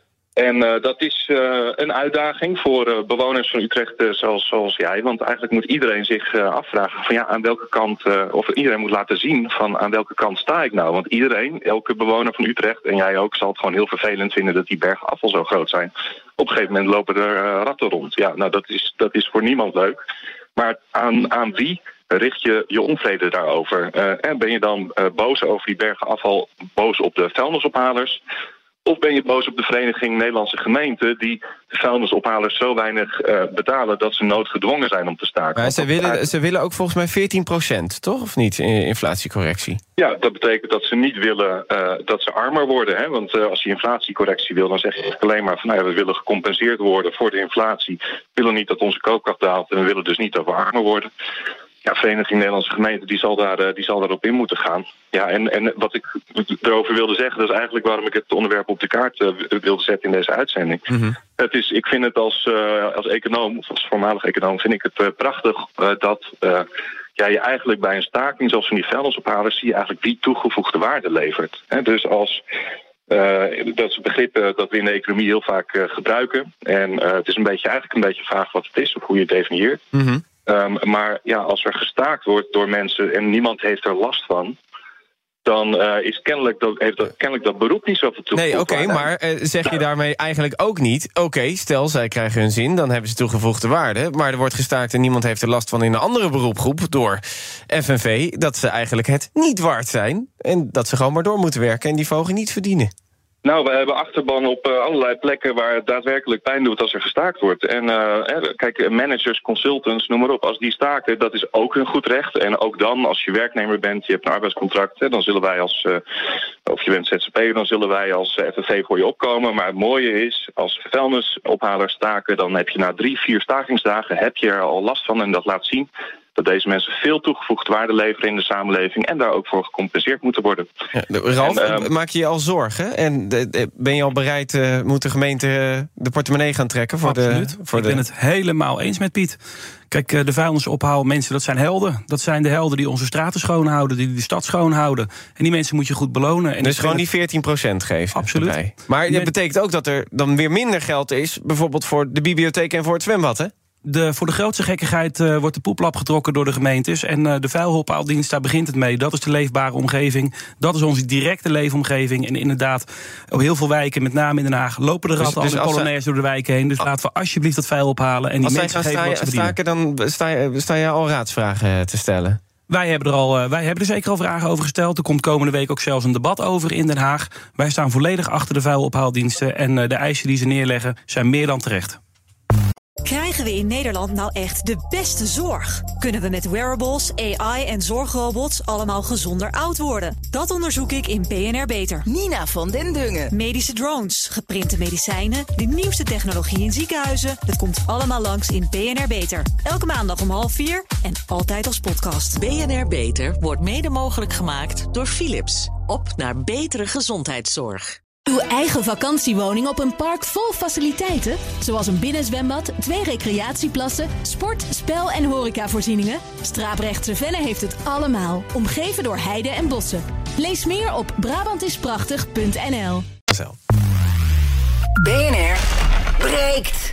En dat is een uitdaging voor bewoners van Utrecht zoals jij. Want eigenlijk moet iedereen zich afvragen van aan welke kant... of iedereen moet laten zien van aan welke kant sta ik nou. Want elke bewoner van Utrecht, en jij ook, zal het gewoon heel vervelend vinden dat die bergen afval zo groot zijn. Op een gegeven moment lopen er ratten rond. Ja, nou dat is voor niemand leuk. Maar aan wie richt je je onvrede daarover? En ben je dan boos over die bergen afval, boos op de vuilnisophalers? Of ben je boos op de Vereniging Nederlandse Gemeenten die de vuilnisophalers zo weinig betalen dat ze noodgedwongen zijn om te staken? Maar ze willen ook volgens mij 14%, toch? Of niet, inflatiecorrectie? Ja, dat betekent dat ze niet willen dat ze armer worden. Hè? Want als je inflatiecorrectie wil, dan zeg je alleen maar van we willen gecompenseerd worden voor de inflatie. We willen niet dat onze koopkracht daalt en we willen dus niet dat we armer worden. Ja, Vereniging Nederlandse Gemeenten die zal daarop in moeten gaan. Ja, en wat ik erover wilde zeggen, dat is eigenlijk waarom ik het onderwerp op de kaart wilde zetten in deze uitzending. Ik vind het als econoom, of als voormalig econoom, vind ik het prachtig dat je eigenlijk bij een staking zoals van die vuilnisophalers zie je eigenlijk wie toegevoegde waarde levert. Dus als Dat is een begrip dat we in de economie heel vaak gebruiken. En het is eigenlijk een beetje vraag wat het is of hoe je het definieert. Mm-hmm. Maar ja, als er gestaakt wordt door mensen en niemand heeft er last van, dan heeft kennelijk dat beroep niet zoveel toegevoegde waarde. Nee, maar zeg je daarmee eigenlijk ook niet, stel zij krijgen hun zin, dan hebben ze toegevoegde waarde, maar er wordt gestaakt en niemand heeft er last van in een andere beroepgroep door FNV, dat ze eigenlijk het niet waard zijn en dat ze gewoon maar door moeten werken en die verhoging niet verdienen. Nou, we hebben achterban op allerlei plekken waar het daadwerkelijk pijn doet als er gestaakt wordt. En kijk, managers, consultants, noem maar op, als die staken, dat is ook hun goed recht. En ook dan, als je werknemer bent, je hebt een arbeidscontract, dan zullen wij of je bent ZZP'er, dan zullen wij als FNV voor je opkomen. Maar het mooie is, als vuilnisophalers staken, dan heb je na 3-4 stakingsdagen heb je er al last van en dat laat zien dat deze mensen veel toegevoegde waarde leveren in de samenleving en daar ook voor gecompenseerd moeten worden. Ja, Ralf, maak je je al zorgen? En ben je al bereid, moet de gemeente de portemonnee gaan trekken? Absoluut. Ik ben het helemaal eens met Piet. Kijk, de vuilnisophaalmensen, dat zijn helden. Dat zijn de helden die onze straten schoonhouden, die de stad schoonhouden. En die mensen moet je goed belonen. En dus gewoon die 14% geven? Absoluut. Erbij. Maar dat betekent ook dat er dan weer minder geld is, bijvoorbeeld voor de bibliotheek en voor het zwembad, hè? Voor de grootste gekkigheid wordt de poeplap getrokken door de gemeentes. En de vuilhulpaaldienst, daar begint het mee. Dat is de leefbare omgeving. Dat is onze directe leefomgeving. En inderdaad, op heel veel wijken, met name in Den Haag, lopen de ratten als polonaise door de wijken heen. Dus laten we alsjeblieft dat vuil ophalen. En die mensen geven wat ze verdienen. Dan sta je al raadsvragen te stellen. Wij hebben er zeker al vragen over gesteld. Er komt komende week ook zelfs een debat over in Den Haag. Wij staan volledig achter de vuilophaaldiensten. En de eisen die ze neerleggen zijn meer dan terecht. Krijgen we in Nederland nou echt de beste zorg? Kunnen we met wearables, AI en zorgrobots allemaal gezonder oud worden? Dat onderzoek ik in BNR Beter. Nina van den Dungen. Medische drones, geprinte medicijnen, de nieuwste technologie in ziekenhuizen. Dat komt allemaal langs in BNR Beter. Elke maandag om 3:30 en altijd als podcast. BNR Beter wordt mede mogelijk gemaakt door Philips. Op naar betere gezondheidszorg. Uw eigen vakantiewoning op een park vol faciliteiten? Zoals een binnenzwembad, 2 recreatieplassen, sport, spel- en horecavoorzieningen? Straaprechtse Venne heeft het allemaal, omgeven door heide en bossen. Lees meer op Brabantisprachtig.nl. BNR breekt.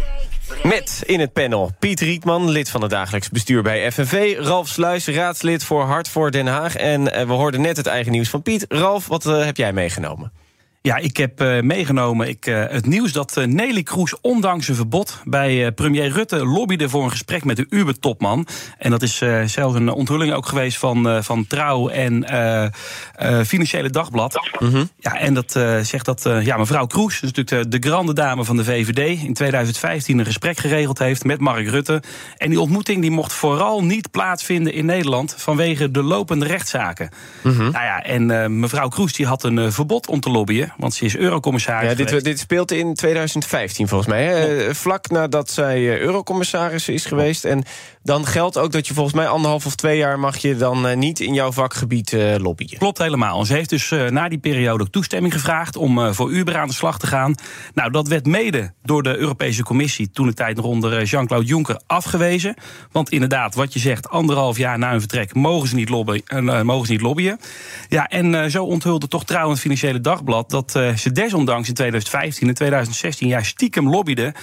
Met in het panel Piet Rietman, lid van het dagelijks bestuur bij FNV. Ralf Sluis, raadslid voor Hart voor Den Haag. En we hoorden net het eigen nieuws van Piet. Ralf, wat heb jij meegenomen? Ja, ik heb meegenomen het nieuws dat Neelie Kroes ondanks een verbod bij premier Rutte lobbyde voor een gesprek met de Uber-topman. En dat is zelfs een onthulling ook geweest van Trouw en Financiële Dagblad. Mm-hmm. Ja, en dat zegt dat mevrouw Kroes, dus natuurlijk de grande dame van de VVD, in 2015 een gesprek geregeld heeft met Mark Rutte. En die ontmoeting die mocht vooral niet plaatsvinden in Nederland vanwege de lopende rechtszaken. Mm-hmm. Nou ja, en mevrouw Kroes die had een verbod om te lobbyen. Want ze is eurocommissaris. Ja, dit speelt in 2015 volgens mij. Hè? Vlak nadat zij eurocommissaris is geweest. En dan geldt ook dat je volgens mij 1,5 of 2 jaar mag je dan niet in jouw vakgebied lobbyen. Klopt helemaal. En ze heeft dus na die periode ook toestemming gevraagd om voor Uber aan de slag te gaan. Nou, dat werd mede door de Europese Commissie, toen de tijd nog onder Jean-Claude Juncker, afgewezen. Want inderdaad, wat je zegt, 1,5 jaar na hun vertrek mogen ze niet lobbyen. Ja, en zo onthulde toch Trouw en het Financiële Dagblad dat ze desondanks in 2015 en 2016 stiekem lobbyden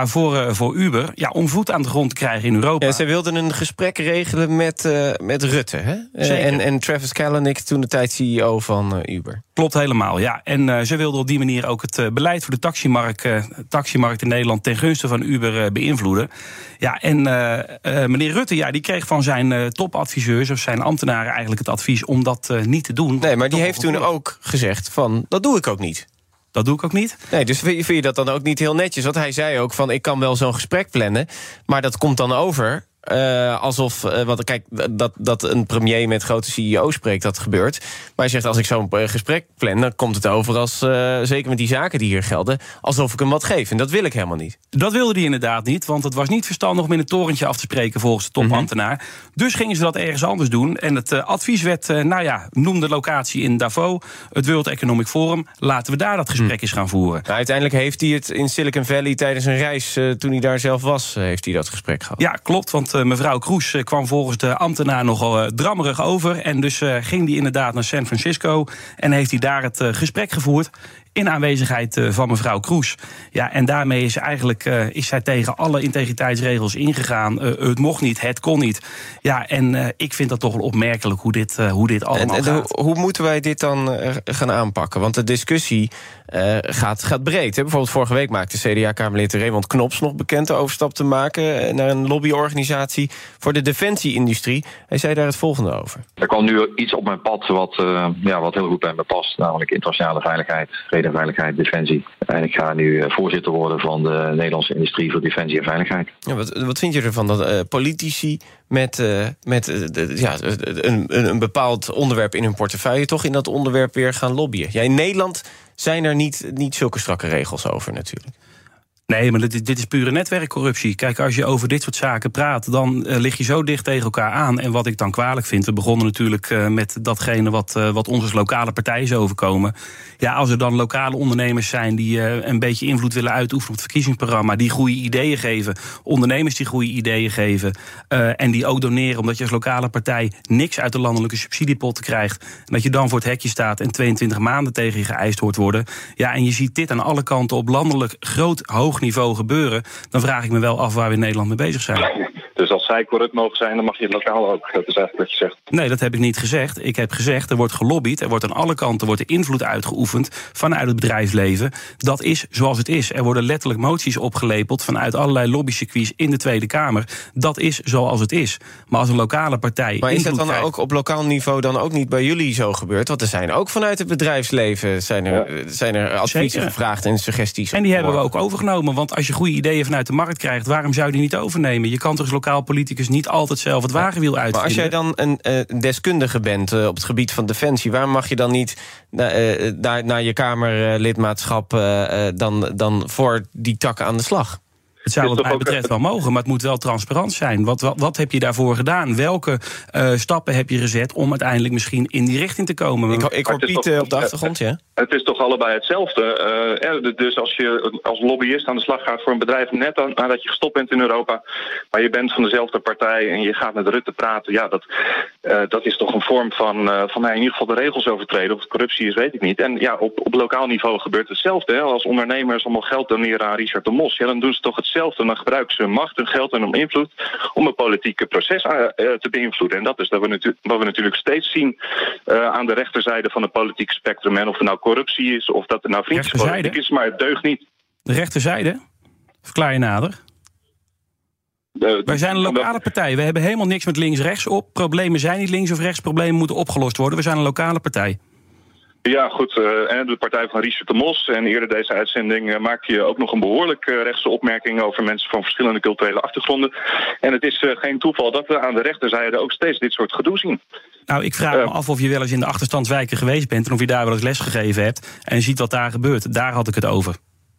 voor Uber om voet aan de grond te krijgen in Europa. Ja, ze wilden een gesprek regelen met Rutte, hè? En Travis Kalanick, toen de tijd CEO van Uber. Klopt helemaal, ja. En ze wilden op die manier ook het beleid voor de taximarkt in Nederland ten gunste van Uber beïnvloeden. Ja, en meneer Rutte, die kreeg van zijn topadviseurs of zijn ambtenaren eigenlijk het advies om dat niet te doen. Nee, maar die heeft toen ook gezegd van, dat doe ik ook niet. Dat doe ik ook niet. Nee, dus vind je dat dan ook niet heel netjes? Want hij zei ook van, ik kan wel zo'n gesprek plannen, maar dat komt dan over alsof, want kijk, dat een premier met grote CEO's spreekt, dat gebeurt. Maar hij zegt, als ik zo'n gesprek plan, dan komt het over als, zeker met die zaken die hier gelden, alsof ik hem wat geef. En dat wil ik helemaal niet. Dat wilde hij inderdaad niet, want het was niet verstandig om in een torentje af te spreken volgens de topambtenaar. Mm-hmm. Dus gingen ze dat ergens anders doen. En het advies werd, noem de locatie in Davos, het World Economic Forum. Laten we daar dat gesprek eens gaan voeren. Nou, uiteindelijk heeft hij het in Silicon Valley tijdens een reis, toen hij daar zelf was, heeft hij dat gesprek gehad. Ja, klopt, want mevrouw Kroes kwam volgens de ambtenaar nogal drammerig over. En dus ging hij inderdaad naar San Francisco en heeft hij daar het gesprek gevoerd. in aanwezigheid van mevrouw Kroes. Ja, en daarmee is zij tegen alle integriteitsregels ingegaan. Het mocht niet, het kon niet. Ja, en ik vind dat toch wel opmerkelijk hoe dit allemaal gaat. Hoe moeten wij dit dan gaan aanpakken? Want de discussie gaat breed. Hè? Bijvoorbeeld vorige week maakte CDA-Kamerlid Raymond Knops nog bekend de overstap te maken naar een lobbyorganisatie voor de defensieindustrie. Hij zei daar het volgende over. Er kwam nu iets op mijn pad wat heel goed bij me past, namelijk internationale veiligheid, vrede en veiligheid, defensie. En ik ga nu voorzitter worden van de Nederlandse industrie voor defensie en veiligheid. Ja, wat vind je ervan dat politici met een bepaald onderwerp in hun portefeuille toch in dat onderwerp weer gaan lobbyen? Ja, in Nederland zijn er niet zulke strakke regels over natuurlijk. Nee, maar dit is pure netwerkcorruptie. Kijk, als je over dit soort zaken praat, dan lig je zo dicht tegen elkaar aan. En wat ik dan kwalijk vind, we begonnen natuurlijk met datgene wat ons als lokale partij is overkomen. Ja, als er dan lokale ondernemers zijn die een beetje invloed willen uitoefenen op het verkiezingsprogramma, die goede ideeën geven, ondernemers die goede ideeën geven, en die ook doneren omdat je als lokale partij niks uit de landelijke subsidiepotten krijgt, en dat je dan voor het hekje staat en 22 maanden tegen je geëist hoort worden. Ja, en je ziet dit aan alle kanten op landelijk hoog niveau gebeuren, dan vraag ik me wel af waar we in Nederland mee bezig zijn. Dus als zij corrupt mogen zijn, dan mag je het lokaal ook. Dat is eigenlijk wat je zegt. Nee, dat heb ik niet gezegd. Ik heb gezegd, er wordt gelobbyd, er wordt aan alle kanten invloed uitgeoefend vanuit het bedrijfsleven. Dat is zoals het is. Er worden letterlijk moties opgelepeld vanuit allerlei lobbycircuits in de Tweede Kamer. Dat is zoals het is. Maar als een lokale partij... Maar is dat dan ook op lokaal niveau dan ook niet bij jullie zo gebeurd? Want er zijn ook vanuit het bedrijfsleven zijn er adviezen gevraagd en suggesties. En die hebben we ook overgenomen. Want als je goede ideeën vanuit de markt krijgt, waarom zou je die niet overnemen? Je kan toch als lokaal politicus niet altijd zelf het wagenwiel uitvinden. Maar als jij dan een deskundige bent op het gebied van defensie, waarom mag je dan niet naar je Kamerlidmaatschap dan voor die takken aan de slag? Het zou wat mij betreft wel mogen, maar het moet wel transparant zijn. Wat heb je daarvoor gedaan? Welke stappen heb je gezet om uiteindelijk misschien in die richting te komen? Ik hoor Piet op de achtergrond, ja. Het is toch allebei hetzelfde. Dus als je als lobbyist aan de slag gaat voor een bedrijf net nadat je gestopt bent in Europa, maar je bent van dezelfde partij en je gaat met Rutte praten, ja, dat is toch een vorm van in ieder geval de regels overtreden. Of het corruptie is, weet ik niet. En ja, op lokaal niveau gebeurt hetzelfde. Hè. Als ondernemers allemaal geld doneren aan Richard de Mos, ja, dan doen ze toch hetzelfde. En dan gebruiken ze hun macht, hun geld en hun invloed om het politieke proces te beïnvloeden. En dat is wat we natuurlijk steeds zien aan de rechterzijde van het politieke spectrum. En of er nou corruptie is, of dat er nou vriendjespolitiek is, maar het deugt niet. De rechterzijde? Verklaar je nader. Wij zijn een lokale partij. We hebben helemaal niks met links-rechts op. Problemen zijn niet links of rechts. Problemen moeten opgelost worden. We zijn een lokale partij. Ja, goed. De partij van Richard de Mos. En eerder deze uitzending maakte je ook nog een behoorlijk rechtse opmerking over mensen van verschillende culturele achtergronden. En het is geen toeval dat we aan de rechterzijde ook steeds dit soort gedoe zien. Nou, ik vraag me af of je wel eens in de achterstandswijken geweest bent en of je daar wel eens les gegeven hebt en je ziet wat daar gebeurt. Daar had ik het over.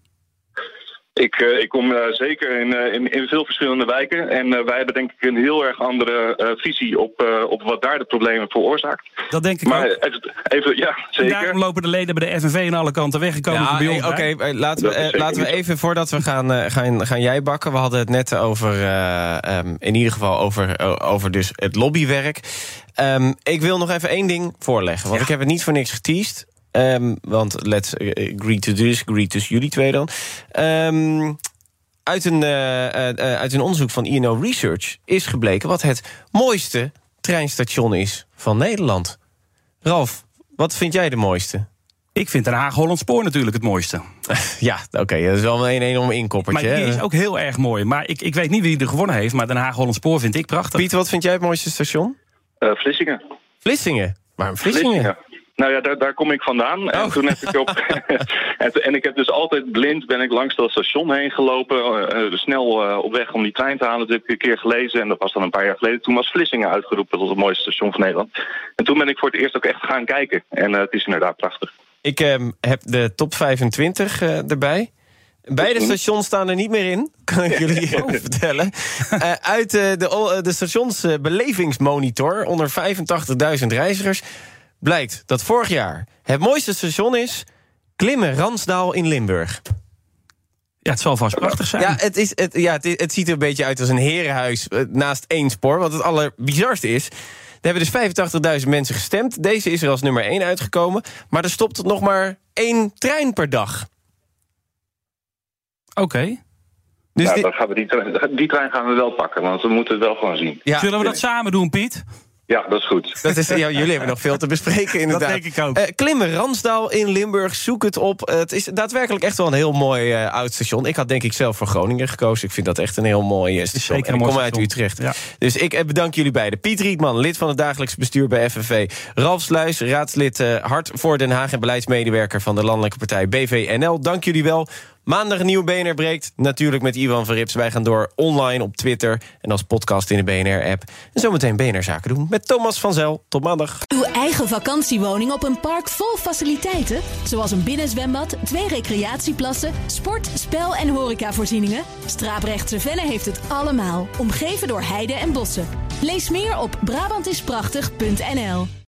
Ik kom zeker in veel verschillende wijken. En wij hebben denk ik een heel erg andere visie op wat daar de problemen veroorzaakt. Dat denk ik ook. Even, ja, zeker. En daarom lopen de leden bij de FNV aan alle kanten weggekomen. Oké, laten we even, voordat we gaan jij bakken. We hadden het net over, in ieder geval over dus het lobbywerk. Ik wil nog even één ding voorleggen, want ik heb het niet voor niks geteased. Want let's agree to this, agree to jullie twee dan. Uit een onderzoek van INO Research is gebleken wat het mooiste treinstation is van Nederland. Ralf, wat vind jij de mooiste? Ik vind Den Haag-Hollandspoor natuurlijk het mooiste. Ja, oké, dat is wel een enorm inkoppertje. Maar die is ook heel erg mooi. Maar ik weet niet wie er gewonnen heeft, maar Den Haag-Hollandspoor vind ik prachtig. Piet, wat vind jij het mooiste station? Vlissingen. Vlissingen? Waarom Vlissingen? Nou ja, daar kom ik vandaan. En toen heb ik en ik heb dus altijd blind ben ik langs dat station heen gelopen. Snel op weg om die trein te halen. Dat heb ik een keer gelezen. En dat was dan een paar jaar geleden. Toen was Vlissingen uitgeroepen tot het mooiste station van Nederland. En toen ben ik voor het eerst ook echt gaan kijken. En het is inderdaad prachtig. Ik heb de top 25 erbij. Beide stations staan er niet meer in, kan ik jullie vertellen. Uit de stationsbelevingsmonitor onder 85.000 reizigers blijkt dat vorig jaar het mooiste station is Klimmen Ransdaal in Limburg. Ja, het zal vast prachtig zijn. Ja, het ziet er een beetje uit als een herenhuis naast één spoor. Wat het allerbizarste is, Er hebben dus 85.000 mensen gestemd. Deze is er als nummer 1 uitgekomen. Maar er stopt nog maar 1 trein per dag. Oké. Dus dan gaan we die trein gaan we wel pakken, want we moeten het wel gewoon zien. Ja. Zullen we dat samen doen, Piet? Ja, dat is goed. Jullie hebben nog veel te bespreken, inderdaad. Dat denk ik ook. Klimmen Ransdal in Limburg, zoek het op. Het is daadwerkelijk echt wel een heel mooi oud station. Ik had denk ik zelf voor Groningen gekozen. Ik vind dat echt een heel mooi station. Zeker een mooi station. Ik kom uit Utrecht. Ja. Dus ik bedank jullie beiden. Piet Rietman, lid van het dagelijks bestuur bij FNV. Ralf Sluis, raadslid Hart voor Den Haag en beleidsmedewerker van de landelijke partij BVNL. Dank jullie wel. Maandag een nieuwe BNR Breekt. Natuurlijk met Ivan Verrips. Wij gaan door online op Twitter en als podcast in de BNR-app. En zometeen BNR Zaken doen met Thomas van Zel. Tot maandag. Uw eigen vakantiewoning op een park vol faciliteiten. Zoals een binnenzwembad, 2 recreatieplassen, sport, spel- en horecavoorzieningen. Straaprechtse Venne heeft het allemaal. Omgeven door heide en bossen. Lees meer op Brabantisprachtig.nl.